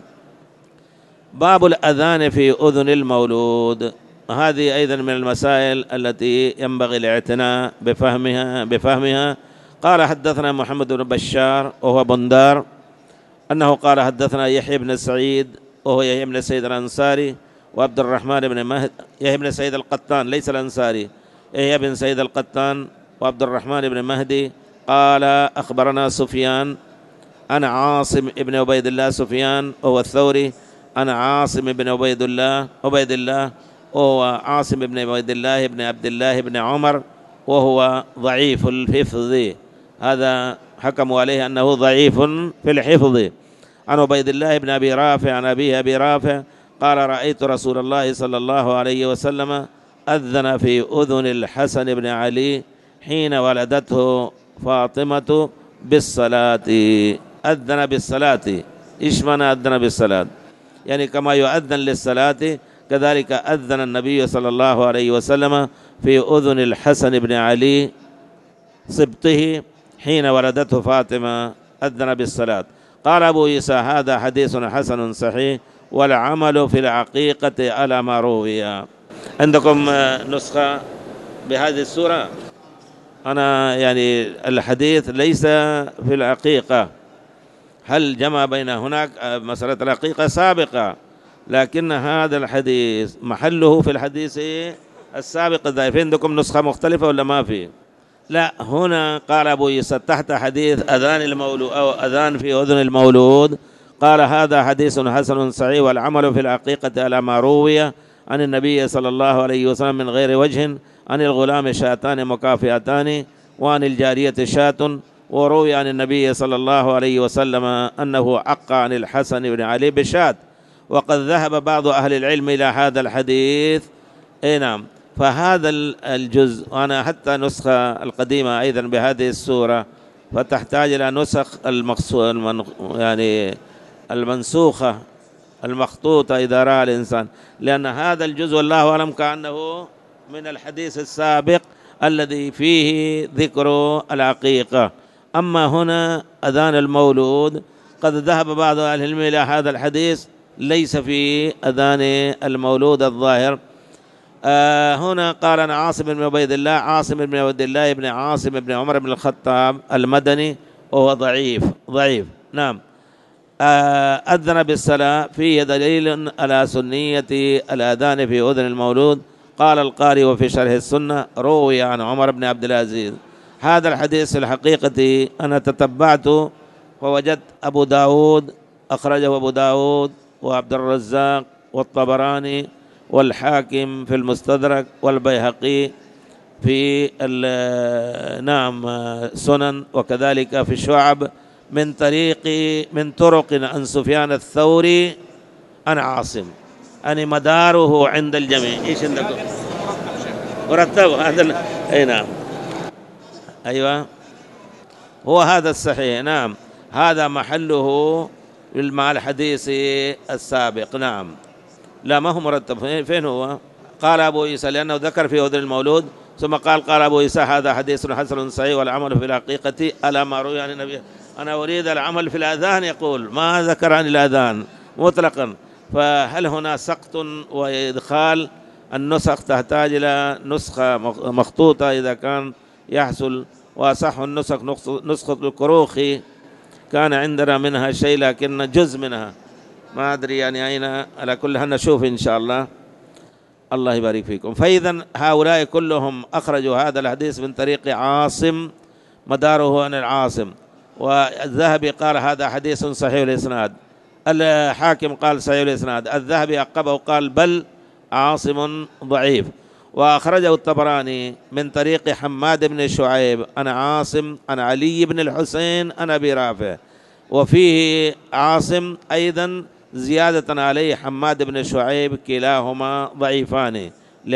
باب الأذان في أذن المولود، هذه أيضا من المسائل التي ينبغي الاعتناء بفهمها. قال: حدثنا محمد بن بشار وهو بندار أنه قال: حدثنا يحيى بن سعيد وهو يحيى بن سعيد الأنصاري، وعبد الرحمن بن مهدي، يحيى بن سعيد القطان ليس الأنصاري، يحيى بن سعيد القطان وعبد الرحمن بن مهدي قال: أخبرنا سفيان أنا عاصم ابن عبيد الله، سفيان وهو الثوري، أنا عاصم بن عبيد الله وهو عاصم بن عبيد الله بن عبد الله بن عمر، وهو ضعيف الحفظ، هذا حكموا عليه أنه ضعيف في الحفظ. عن عبيد الله بن أبي رافع عن أبيه أبي رافع قال: رأيت رسول الله صلى الله عليه وسلم أذن في أذن الحسن بن علي حين ولدته فاطمة بالصلاة. أذن بالصلاة، إيش معنى أذن بالصلاة؟ يعني كما يؤذن للصلاة كذلك أذن النبي صلى الله عليه وسلم في أذن الحسن بن علي صبته حين ولدته فاطمة، أذن بالصلاة. قال أبو عيسى: هذا حديث حسن صحيح، والعمل في العقيقة على ما روي. عندكم نسخة بهذه السورة؟ أنا يعني الحديث ليس في العقيقة، هل جمع بين هناك مسألة العقيقة سابقة، لكن هذا الحديث محله في الحديث السابق الضعيف. عندكم نسخة مختلفة ولا ما في؟ لا، هنا قال أبو عيسى تحت حديث أذان المولود أو أذان في أذن المولود، قال هذا حديث حسن صحيح، والعمل في الحقيقة على ما روي عن النبي صلى الله عليه وسلم من غير وجه، عن الغلام شاتان مكافئتان، وعن الجارية شاة. وروي عن النبي صلى الله عليه وسلم أنه عق عن الحسن بن علي بشاة. وقد ذهب بعض أهل العلم إلى هذا الحديث. نعم. فهذا الجزء، وأنا حتى نسخة القديمة أيضا بهذه السورة، فتحتاج إلى نسخ يعني المنسوخة المخطوطة إذا رأى الإنسان، لأن هذا الجزء والله أعلم كأنه من الحديث السابق الذي فيه ذكر العقيقة. أما هنا أذان المولود قد ذهب بعض أهل العلم إلى هذا الحديث، ليس في أذان المولود الظاهر. هنا قال عن عاصم بن عبيد الله، عاصم بن عبيد الله بن عاصم بن عمر بن الخطاب المدني، وهو ضعيف. نعم. أذن بالصلاة، فيه دليل على سنية الأذان في أذن المولود. قال القاري وفي شرح السنة روي عن عمر بن عبد العزيز. هذا الحديث في الحقيقة أنا تتبعته ووجدت أبو داود أخرجه أبو داود وعبد الرزاق والطبراني والحاكم في المستدرك والبيهقي في سنن، وكذلك في الشعب من طرق عن سفيان الثوري عن عاصم، يعني مداره عند الجميع. ايش عندكم؟ مرتب هذا. اي نعم، ايوه، هو هذا الصحيح. نعم، هذا محله مع الحديث السابق. نعم، لا ما هو مرتب. فين هو؟ قال أبو عيسى لأنه ذكر في أذن المولود، ثم قال أبو عيسى هذا حديث حسن صحيح، والعمل في الحقيقة على ما روي عن النبي. أنا أريد العمل في الأذان، يقول ما ذكر عن الأذان مطلقا. فهل هنا سقط وإدخال؟ النسخ تحتاج إلى نسخة مخطوطة إذا كان يحصل، وأصح النسخ نسخة الكروخي، كان عندنا منها شيء لكن جزء منها ما أدري يعني أين. على كل حال نشوف إن شاء الله. الله يبارك فيكم. فإذا هؤلاء كلهم أخرجوا هذا الحديث من طريق عاصم، مداره عن العاصم. والذهبي قال هذا حديث صحيح الإسناد، الحاكم قال صحيح الإسناد، الذهبي عقبه قال بل عاصم ضعيف. وأخرجه الطبراني من طريق حماد بن شعيب عن عاصم عن علي بن الحسين عن أبي رافع، وفيه عاصم أيضا زيادة عليه حماد بن شعيب، كلاهما ضعيفان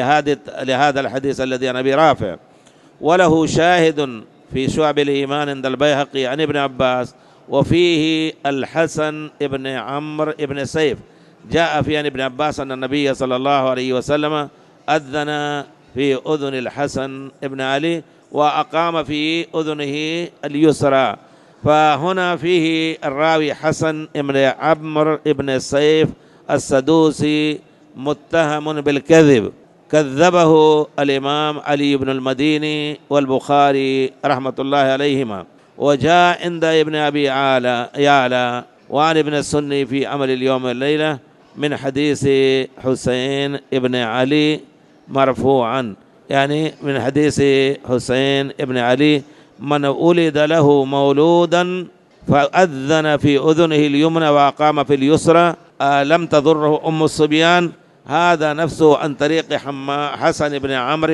لهذا الحديث الذي عن أبي رافع. وله شاهد في شعب الإيمان عند البيهقي عن ابن عباس، وفيه الحسن ابن عمرو ابن سيف، جاء في عن ابن عباس أن النبي صلى الله عليه وسلم أذن في أذن الحسن ابن علي وأقام في أذنه اليسرى. فهنا فيه الراوي حسن ابن عمرو ابن سيف السدوسي متهم بالكذب، كذبه الإمام علي بن المديني والبخاري رحمة الله عليهما. وجاء عند ابن أبي يعلى وعن ابن السني في عمل اليوم والليلة من حديث حسين ابن علي مرفوعا، يعني من حديث حسين ابن علي من ولد له مولودا فأذن في أذنه اليمنى وأقام في اليسرى لم تضره أم الصبيان. هذا نفسه عن طريق حسن بن عمرو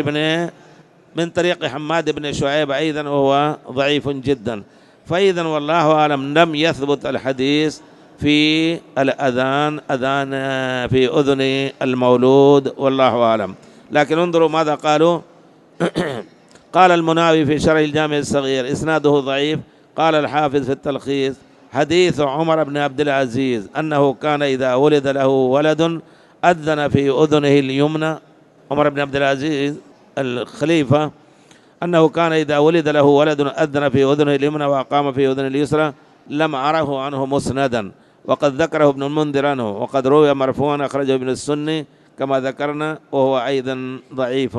من طريق حماد بن شعيب أيضا، وهو ضعيف جدا. فإذا والله أعلم لم يثبت الحديث في الأذان في أذن المولود، والله أعلم. لكن انظروا ماذا قالوا. قال المناوي في شرح الجامع الصغير إسناده ضعيف. قال الحافظ في التلخيص حديث عمر بن عبد العزيز أنه كان إذا ولد له ولد أذن في أذنه اليمنى. عمر بن عبد العزيز الخليفة أنه كان إذا ولد له ولد أذن في أذنه اليمنى وأقام في أذنه اليسرى، لم أره عنه مسندا، وقد ذكره ابن المنذر عنه، وقد روي مرفوعا أخرجه ابن السني كما ذكرنا، وهو أيضا ضعيف.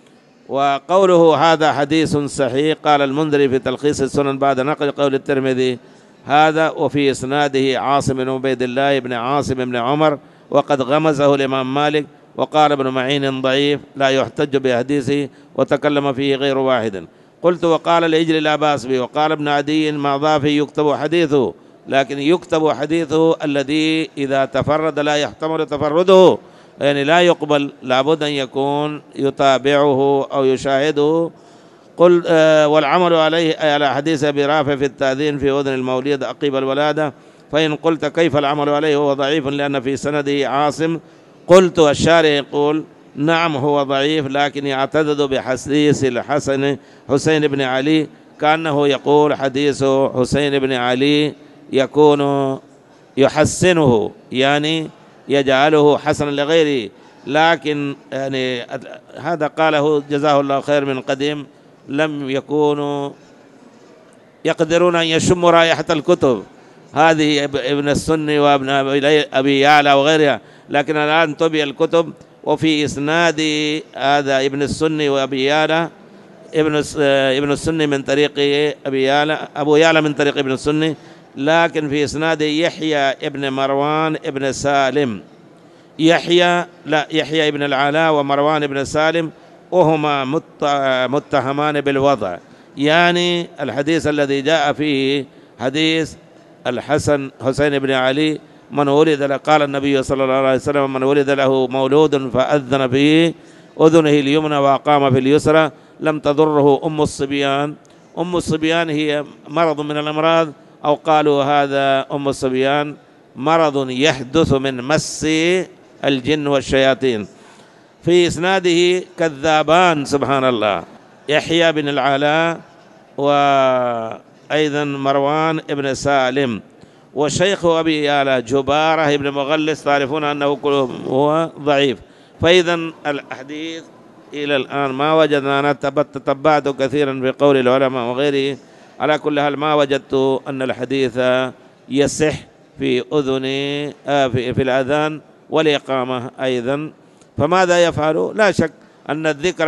وقوله هذا حديث صحيح، قال المنذري في تلخيص السنن بعد نقل قول الترمذي هذا وفي إسناده عاصم بن عبيد الله بن عاصم بن عمر وقد غمزه الإمام مالك. وقال ابن معين ضعيف لا يحتج بحديثه، وتكلم فيه غير واحد. قلت وقال الإجلي لا بأس به. وقال ابن عدي مع ضعفه يكتب حديثه، لكن يكتب حديثه الذي إذا تفرد لا يحتمل تفرده، يعني لا يقبل، لابد أن يكون يتابعه أو يشاهده. قل والعمل عليه على حديث أبي رافع في التأذين في أذن المولود عقب الولادة. فإن قلت كيف العمل عليه هو ضعيف لأن في سنده عاصم، قلت الشارع يقول نعم هو ضعيف، لكن يعتدد بحديث الحسن حسين بن علي، كأنه يقول حديث حسين بن علي يكون يحسنه، يعني يجعله حسنا لغيره. لكن يعني هذا قاله جزاه الله خير من قديم، لم يكونوا يقدرون أن يشموا رائحة الكتب هذه، ابن السني وابن أبي يعلى وغيرها. لكن الآن طبع الكتب وفي إسناد هذا ابن السني وأبي يعلى، ابن السني من طريق أبي يعلى، أبو يعلى من طريق ابن السني، لكن في إسناد يحيى ابن مروان ابن سالم، يحيى ابن العلاء ومروان ابن سالم، وهما متهمان بالوضع. يعني الحديث الذي جاء فيه حديث الحسن حسين بن علي من ولد له، قال النبي صلى الله عليه وسلم من ولد له مولود فأذن في أذنه اليمنى وأقام في اليسرى لم تضره أم الصبيان. أم الصبيان هي مرض من الأمراض، أو قالوا هذا أم الصبيان مرض يحدث من مس الجن والشياطين. في إسناده كذابان سبحان الله، يحيى بن العلاء وأيضا مروان بن سالم. وشيخ أبي يعلى جبارة بن مغلس تعرفون أنه هو ضعيف. فإذا الحديث إلى الآن ما وجدنا، أنا تتبعت كثيرا في قول العلماء وغيره، على كل حال ما وجدت أن الحديث يصح في أذن في الأذان والإقامة أيضا. فماذا يفعل؟ لا شك أن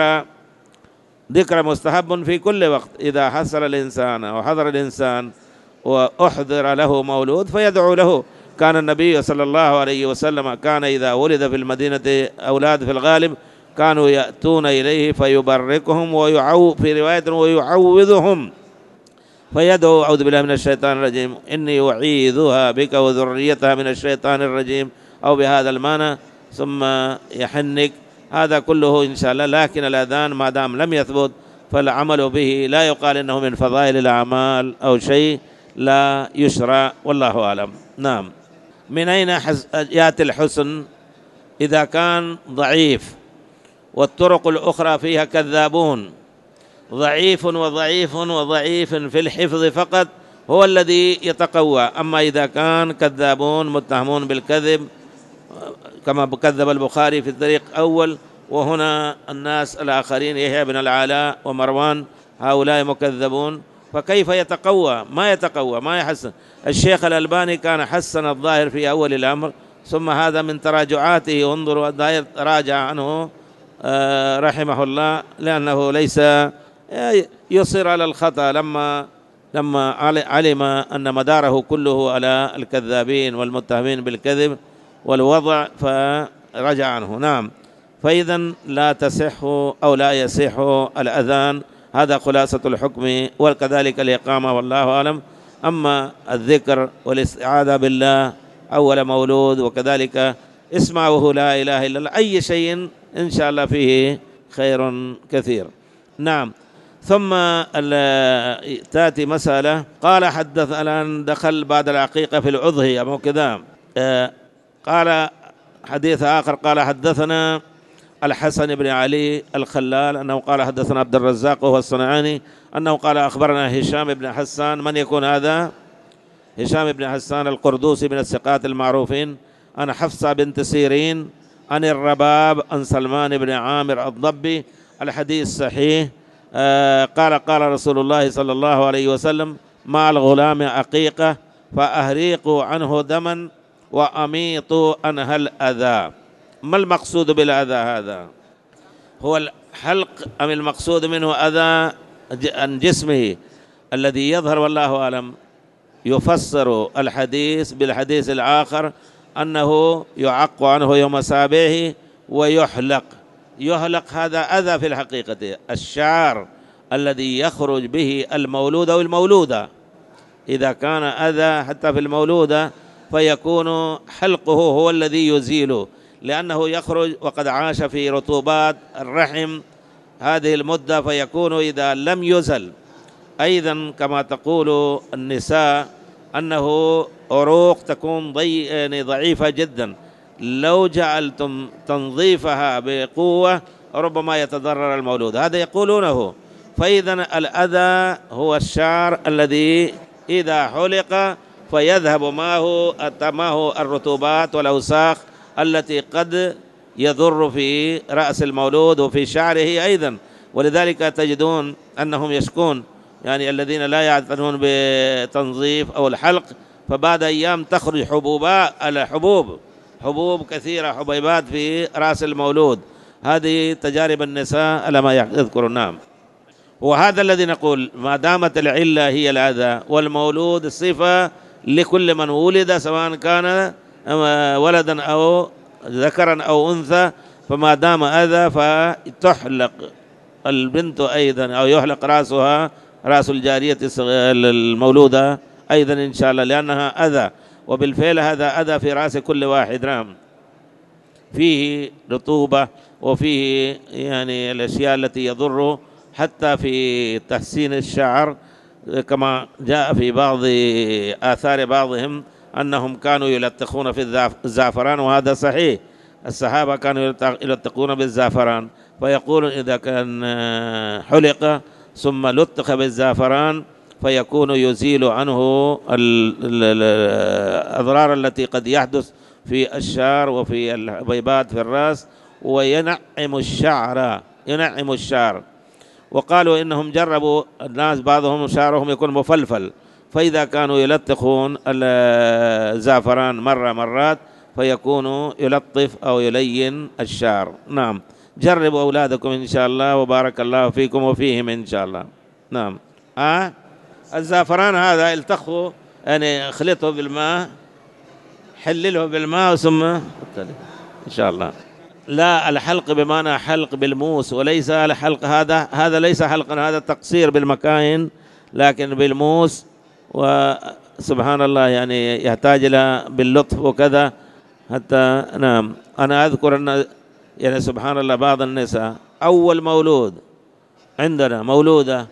ذكر مستحب في كل وقت، إذا حصل الإنسان أو حضر الإنسان وأحضر له مولود فيدعو له. كان النبي صلى الله عليه وسلم كان إذا ولد في المدينة أولاد في الغالب كانوا يأتون إليه فيبركهم في رواية ويعوذهم، فيدعو أعوذ بالله من الشيطان الرجيم إني أعيذها بك وذريتها من الشيطان الرجيم، أو بهذا المعنى، ثم يحنك. هذا كله إن شاء الله. لكن الأذان ما دام لم يثبت فالعمل به لا يقال إنه من فضائل الأعمال أو شيء، لا يشرع، والله أعلم. نعم. من أين يأتي الحسن؟ إذا كان ضعيف والطرق الأخرى فيها كذابون، ضعيف وضعيف وضعيف في الحفظ فقط هو الذي يتقوى. أما إذا كان كذابون متهمون بالكذب كما كذب البخاري في الطريق أول، وهنا الناس الآخرين يحيى بن العلاء ومروان هؤلاء مكذبون، فكيف يتقوى؟ ما يتقوى، ما يحسن. الشيخ الألباني كان حسن الظاهر في أول الأمر، ثم هذا من تراجعاته، انظروا الظاهر راجع عنه رحمه الله، لأنه ليس يصر على الخطأ لما علم أن مداره كله على الكذابين والمتهمين بالكذب والوضع فرجع عنه. نعم. فإذا لا تصح أو لا يصح الأذان، هذا خلاصة الحكم، وكذلك الإقامة، والله أعلم. أما الذكر والاستعاذة بالله أول مولود، وكذلك اسمعه لا إله إلا الله، أي شيء إن شاء الله فيه خير كثير. نعم. ثم تأتي مسألة، قال حدث الآن دخل بعد العقيقة في الأضحية مو كذا. قال حديث آخر قال حدثنا الحسن بن علي الخلال أنه قال حدثنا عبد الرزاق وهو الصنعاني أنه قال أخبرنا هشام بن حسان. من يكون هذا؟ هشام بن حسان القردوسي من الثقات المعروفين، عن حفصة بنت سيرين عن الرباب عن سلمان بن عامر الضبي. الحديث صحيح. قال رسول الله صلى الله عليه وسلم مع الغلام عقيقة فأهريقوا عنه دما وأميطوا عنها الأذى. ما المقصود بالأذى هذا؟ هو الحلق أم المقصود منه أذى عن جسمه؟ الذي يظهر والله أعلم يفسر الحديث بالحديث الآخر أنه يعق عنه يوم سابعه ويحلق. يحلق هذا أذى في الحقيقة، الشعر الذي يخرج به المولود أو المولودة، إذا كان أذى حتى في المولودة فيكون حلقه هو الذي يزيله، لأنه يخرج وقد عاش في رطوبات الرحم هذه المدة، فيكون إذا لم يزل. أيضا كما تقول النساء أنه عروق تكون ضعيفة جدا، لو جعلتم تنظيفها بقوة ربما يتضرر المولود، هذا يقولونه. فإذا الأذى هو الشعر الذي إذا حلق فيذهب معه الرطوبات والأوساخ التي قد يضر في رأس المولود وفي شعره أيضا. ولذلك تجدون أنهم يشكون، يعني الذين لا يعتنون بتنظيف أو الحلق، فبعد أيام تخرج حبوب كثيرة، حبيبات في رأس المولود. هذه تجارب النساء على ما يذكرون. نعم، وهذا الذي نقول ما دامت العلة هي الأذى، والمولود صفة لكل من ولد سواء كان ولدا أو ذكرا أو أنثى، فما دام أذى فتحلق البنت أيضا، أو يحلق رأسها رأس الجارية المولودة أيضا إن شاء الله، لأنها أذى، وبالفعل هذا أذى في رأس كل واحد. نعم، فيه رطوبة وفيه يعني الأشياء التي يضر حتى في تحسين الشعر، كما جاء في بعض آثار بعضهم أنهم كانوا يلتقون في الزعفران، وهذا صحيح، الصحابة كانوا يلتقون بالزعفران، فيقول إذا كان حلق ثم لتق بالزعفران فيكون يزيل عنه الأضرار التي قد يحدث في الشعر وفي الحبيبات في الرأس، وينعم الشعر. وقالوا إنهم جربوا الناس بعضهم شعرهم يكون مفلفل، فإذا كانوا يلتقون الزعفران مرات فيكون يلطف أو يلين الشعر. نعم، جربوا أولادكم إن شاء الله، وبارك الله فيكم وفيهم إن شاء الله. نعم. الزعفران هذا التقوا، يعني اخلطه بالماء، حلله بالماء ثم إن شاء الله. لا، الحلق بمعنى حلق بالموس، وليس الحلق هذا ليس حلقا، هذا تقصير بالمكاين، لكن بالموس. وسبحان الله يعني يحتاج إلى باللطف وكذا حتى. نعم، أنا أذكر أن يعني سبحان الله بعض النساء أول مولود عندنا مولودة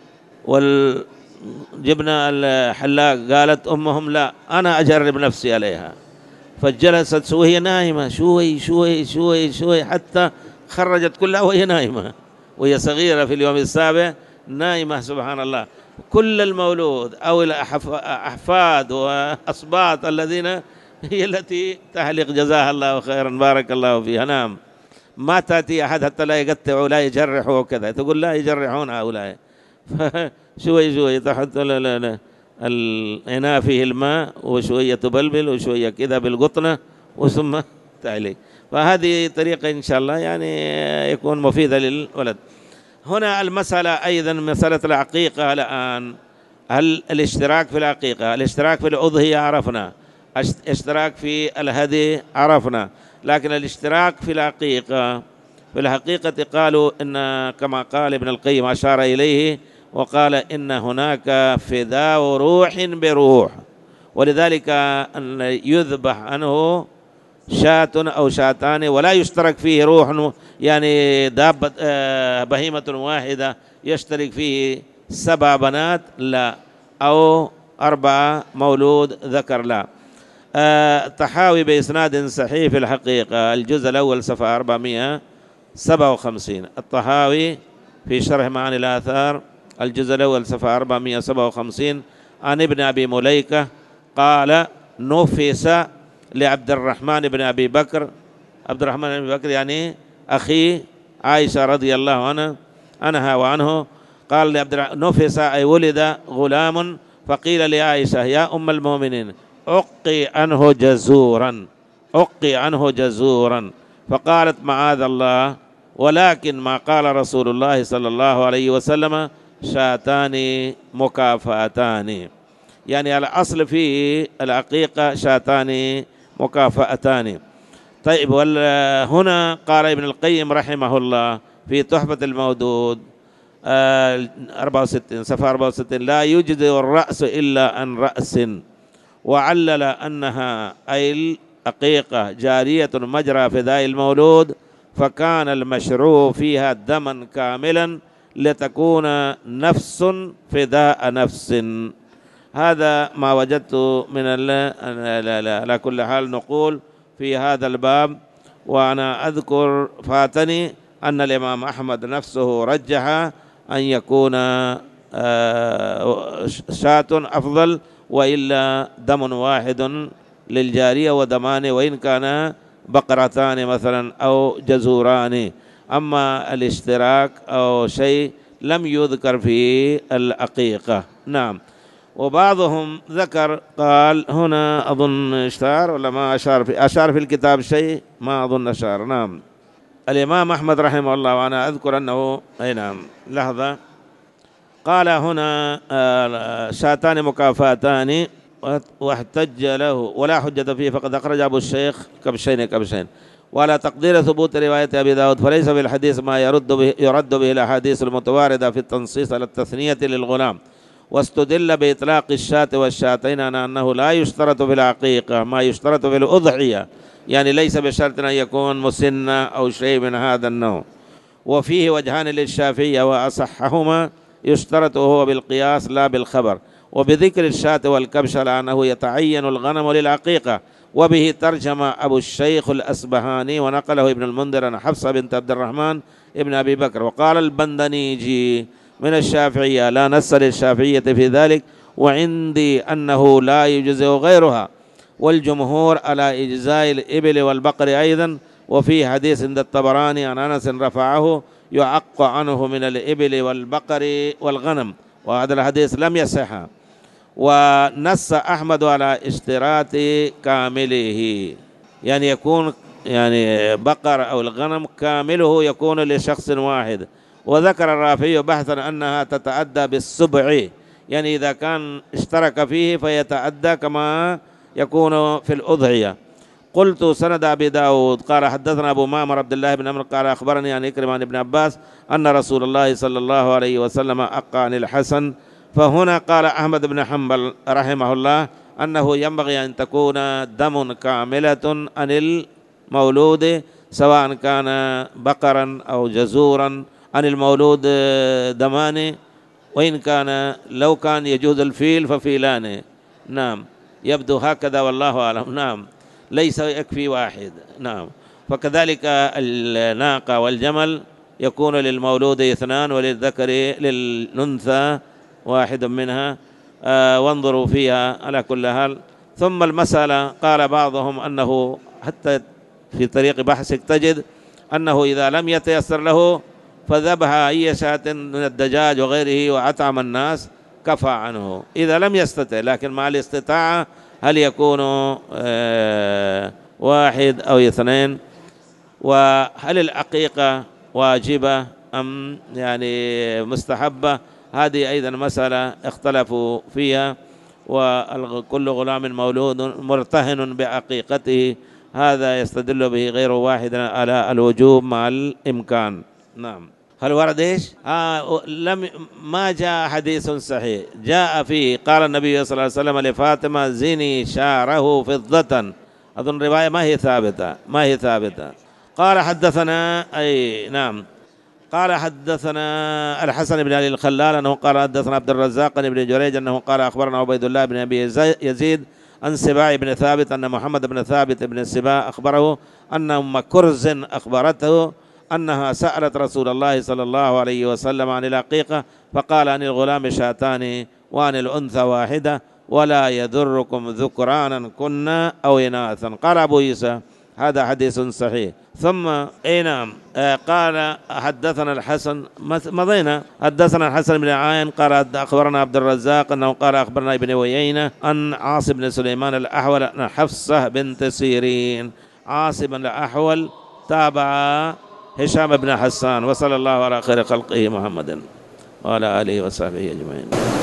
جبنا الحلاق، قالت أمهم لا أنا أجرب نفسي عليها، فجلست وهي نائمة شوي شوي شوي شوي حتى خرجت كلها وهي نائمة، وهي صغيرة في اليوم السابع نائمة. سبحان الله، كل المولود أو الأحفاد وأصباط الذين هي التي تحلق، جزاها الله خيرا، بارك الله فيها. نعم، ما تأتي أحد حتى لا يقطعوا لا يجرحوا وكذا، تقول لا يجرحون هؤلاء، شوي شوي تحط الإناء فيه الماء وشوية تبلبل وشوية كذا بالقطنة وثم تعليق. فهذه طريقة إن شاء الله يعني يكون مفيدة للولد. هنا المسألة أيضا مسألة العقيقة الآن، هل الاشتراك في العقيقة، الاشتراك في الأضحية عرفنا، اشتراك في الهدي عرفنا، لكن الاشتراك في العقيقة في الحقيقة قالوا إن كما قال ابن القيم أشار إليه وقال إن هناك فداء روح بروح، ولذلك أن يذبح عنه شاة أو شاتان ولا يشترك فيه روح، يعني دابة بهيمة واحدة يشترك فيه 7 بنات لا، أو 4 مولود ذكر لا. تحاوي بإسناد صحيح في الحقيقة الجزء الأول صفحة 457، الطحاوي في شرح معاني الآثار الجزء الأول صفحة 457 عن ابن أبي مليكة قال نفس لعبد الرحمن بن أبي بكر، عبد الرحمن بن أبي بكر يعني أخي عائشة رضي الله عنها وعنه، قال لعبد الرحمن نفس أي ولد غلام، فقيل لعائشة يا أم المؤمنين أقي عنه جزورا، فقالت معاذ الله، ولكن ما قال رسول الله صلى الله عليه وسلم شاتان مكافأتان، يعني الأصل في العقيقة شاتان مكافأتان. طيب، هنا قال ابن القيم رحمه الله في تحفة المودود 64 صفحة 64: لا يجزئ الرأس إلا عن رأس، وعلل أنها أي العقيقة جارية مجرى فداء المولود، فكان المشروع فيها دما كاملا لتكون نفس فداء نفس. هذا ما وجدت من على كل حال نقول في هذا الباب. وأنا أذكر فاتني أن الإمام أحمد نفسه رجح أن يكون شاة أفضل، وإلا دم واحد للجارية ودمان، وإن كان بقرتان مثلا أو جزوران. أما الاشتراك أو شيء لم يذكر في العقيقة. نعم. وبعضهم ذكر قال هنا أظن اشتار ولا ما أشار في الكتاب شيء، ما أظن أشار. نعم. الإمام أحمد رحمه الله، وأنا أذكر أنه أي نعم لحظة، قال هنا شاتان مكافاتان واحتج له ولا حجة فيه، فقد أخرج أبو الشيخ كبشين. وعلى تقدير ثبوت رواية أبي داود فليس في الحديث ما يرد به الأحاديث المتواردة في التنصيص على التثنية للغلام. واستدل بإطلاق الشاة والشاتين على أنه لا يشترط في العقيقة ما يشترط في الأضحية، يعني ليس بشرط أن يكون مسنة أو شيء من هذا النوع. وفيه وجهان للشافعية، وأصحهما يشترط هو بالقياس لا بالخبر، وبذكر الشاة والكبش لأنه يتعين الغنم للعقيقة. وبه ترجم أبو الشيخ الأسبهاني، ونقله ابن المنذر عن حفصة بنت عبد الرحمن ابن أبي بكر. وقال البندنيجي من الشافعية: لا نص للشافعية في ذلك، وعندي أنه لا يجزئ غيرها. والجمهور على إجزاء الإبل والبقر أيضا. وفي حديث عند الطبراني عن أنس رفعه: يعق عنه من الإبل والبقر والغنم، وهذا الحديث لم يصح. ونص أحمد على اشتراط كامله، يعني يكون يعني بقر أو الغنم كامله يكون لشخص واحد. وذكر الرافعي بحثا أنها تتأدى بالسبع، يعني إذا كان اشترك فيه فيتأدى كما يكون في الأضحية. قلت سند أبي داود قال حدثنا أبو معمر عبد الله بن عمرو قال أخبرني عن إكرمة عن ابن عباس أن رسول الله صلى الله عليه وسلم أقى عن الحسن. فهنا قال أحمد بن حنبل رحمه الله أنه ينبغي أن تكون دم كاملة عن المولود، سواء كان بقرا أو جزورا، عن المولود دمان، وإن كان لو كان يجوز الفيل ففيلان. نعم، يبدو هكذا والله أعلم. نعم، ليس يكفي واحد. نعم. فكذلك الناقة والجمل يكون للمولود اثنان، وللذكر للأنثى واحد منها. وانظروا فيها على كل حال. ثم المسألة قال بعضهم أنه حتى في طريق بحثك تجد أنه إذا لم يتيسر له فذبح أي شاة من الدجاج وغيره وأطعم الناس كفى عنه إذا لم يستطع. لكن مع الاستطاعة هل يكون واحد أو اثنين؟ وهل العقيقة واجبة أم يعني مستحبة؟ هذه أيضا مسألة اختلفوا فيها. وكل غلام مولود مرتهن بعقيقته، هذا يستدل به غير واحد على الوجوب مع الإمكان. نعم. هل ورد إيش؟ ما جاء حديث صحيح جاء فيه قال النبي صلى الله عليه وسلم لفاطمة: زني شعره فضة. أظن رواية ما هي ثابتة. قال حدثنا نعم، قال حدثنا الحسن بن علي الخلال أنه قال حدثنا عبد الرزاق بن جريج أنه قال أخبرنا عبيد الله بن أبي يزيد عن سباع بن ثابت أن محمد بن ثابت بن سباع أخبره أن أم كرز أخبرته أنها سألت رسول الله صلى الله عليه وسلم عن العقيقة، فقال: عن الغلام شاتان وعن الأنثى واحدة، ولا يضركم ذكرانا كنا أو إناثا. قال أبو عيسى: هذا حديث صحيح. ثم نعم، قال حدثنا الحسن، مضينا، حدثنا الحسن بن عاين قال أخبرنا عبد الرزاق أنه قال أخبرنا ابن ويينة أن عاصم بن سليمان الأحول أن حفصة بنت سيرين. عاصم الأحول تابع هشام بن حسان. وصلى الله على خير خلقه محمد وعلى آله وصحبه أجمعين.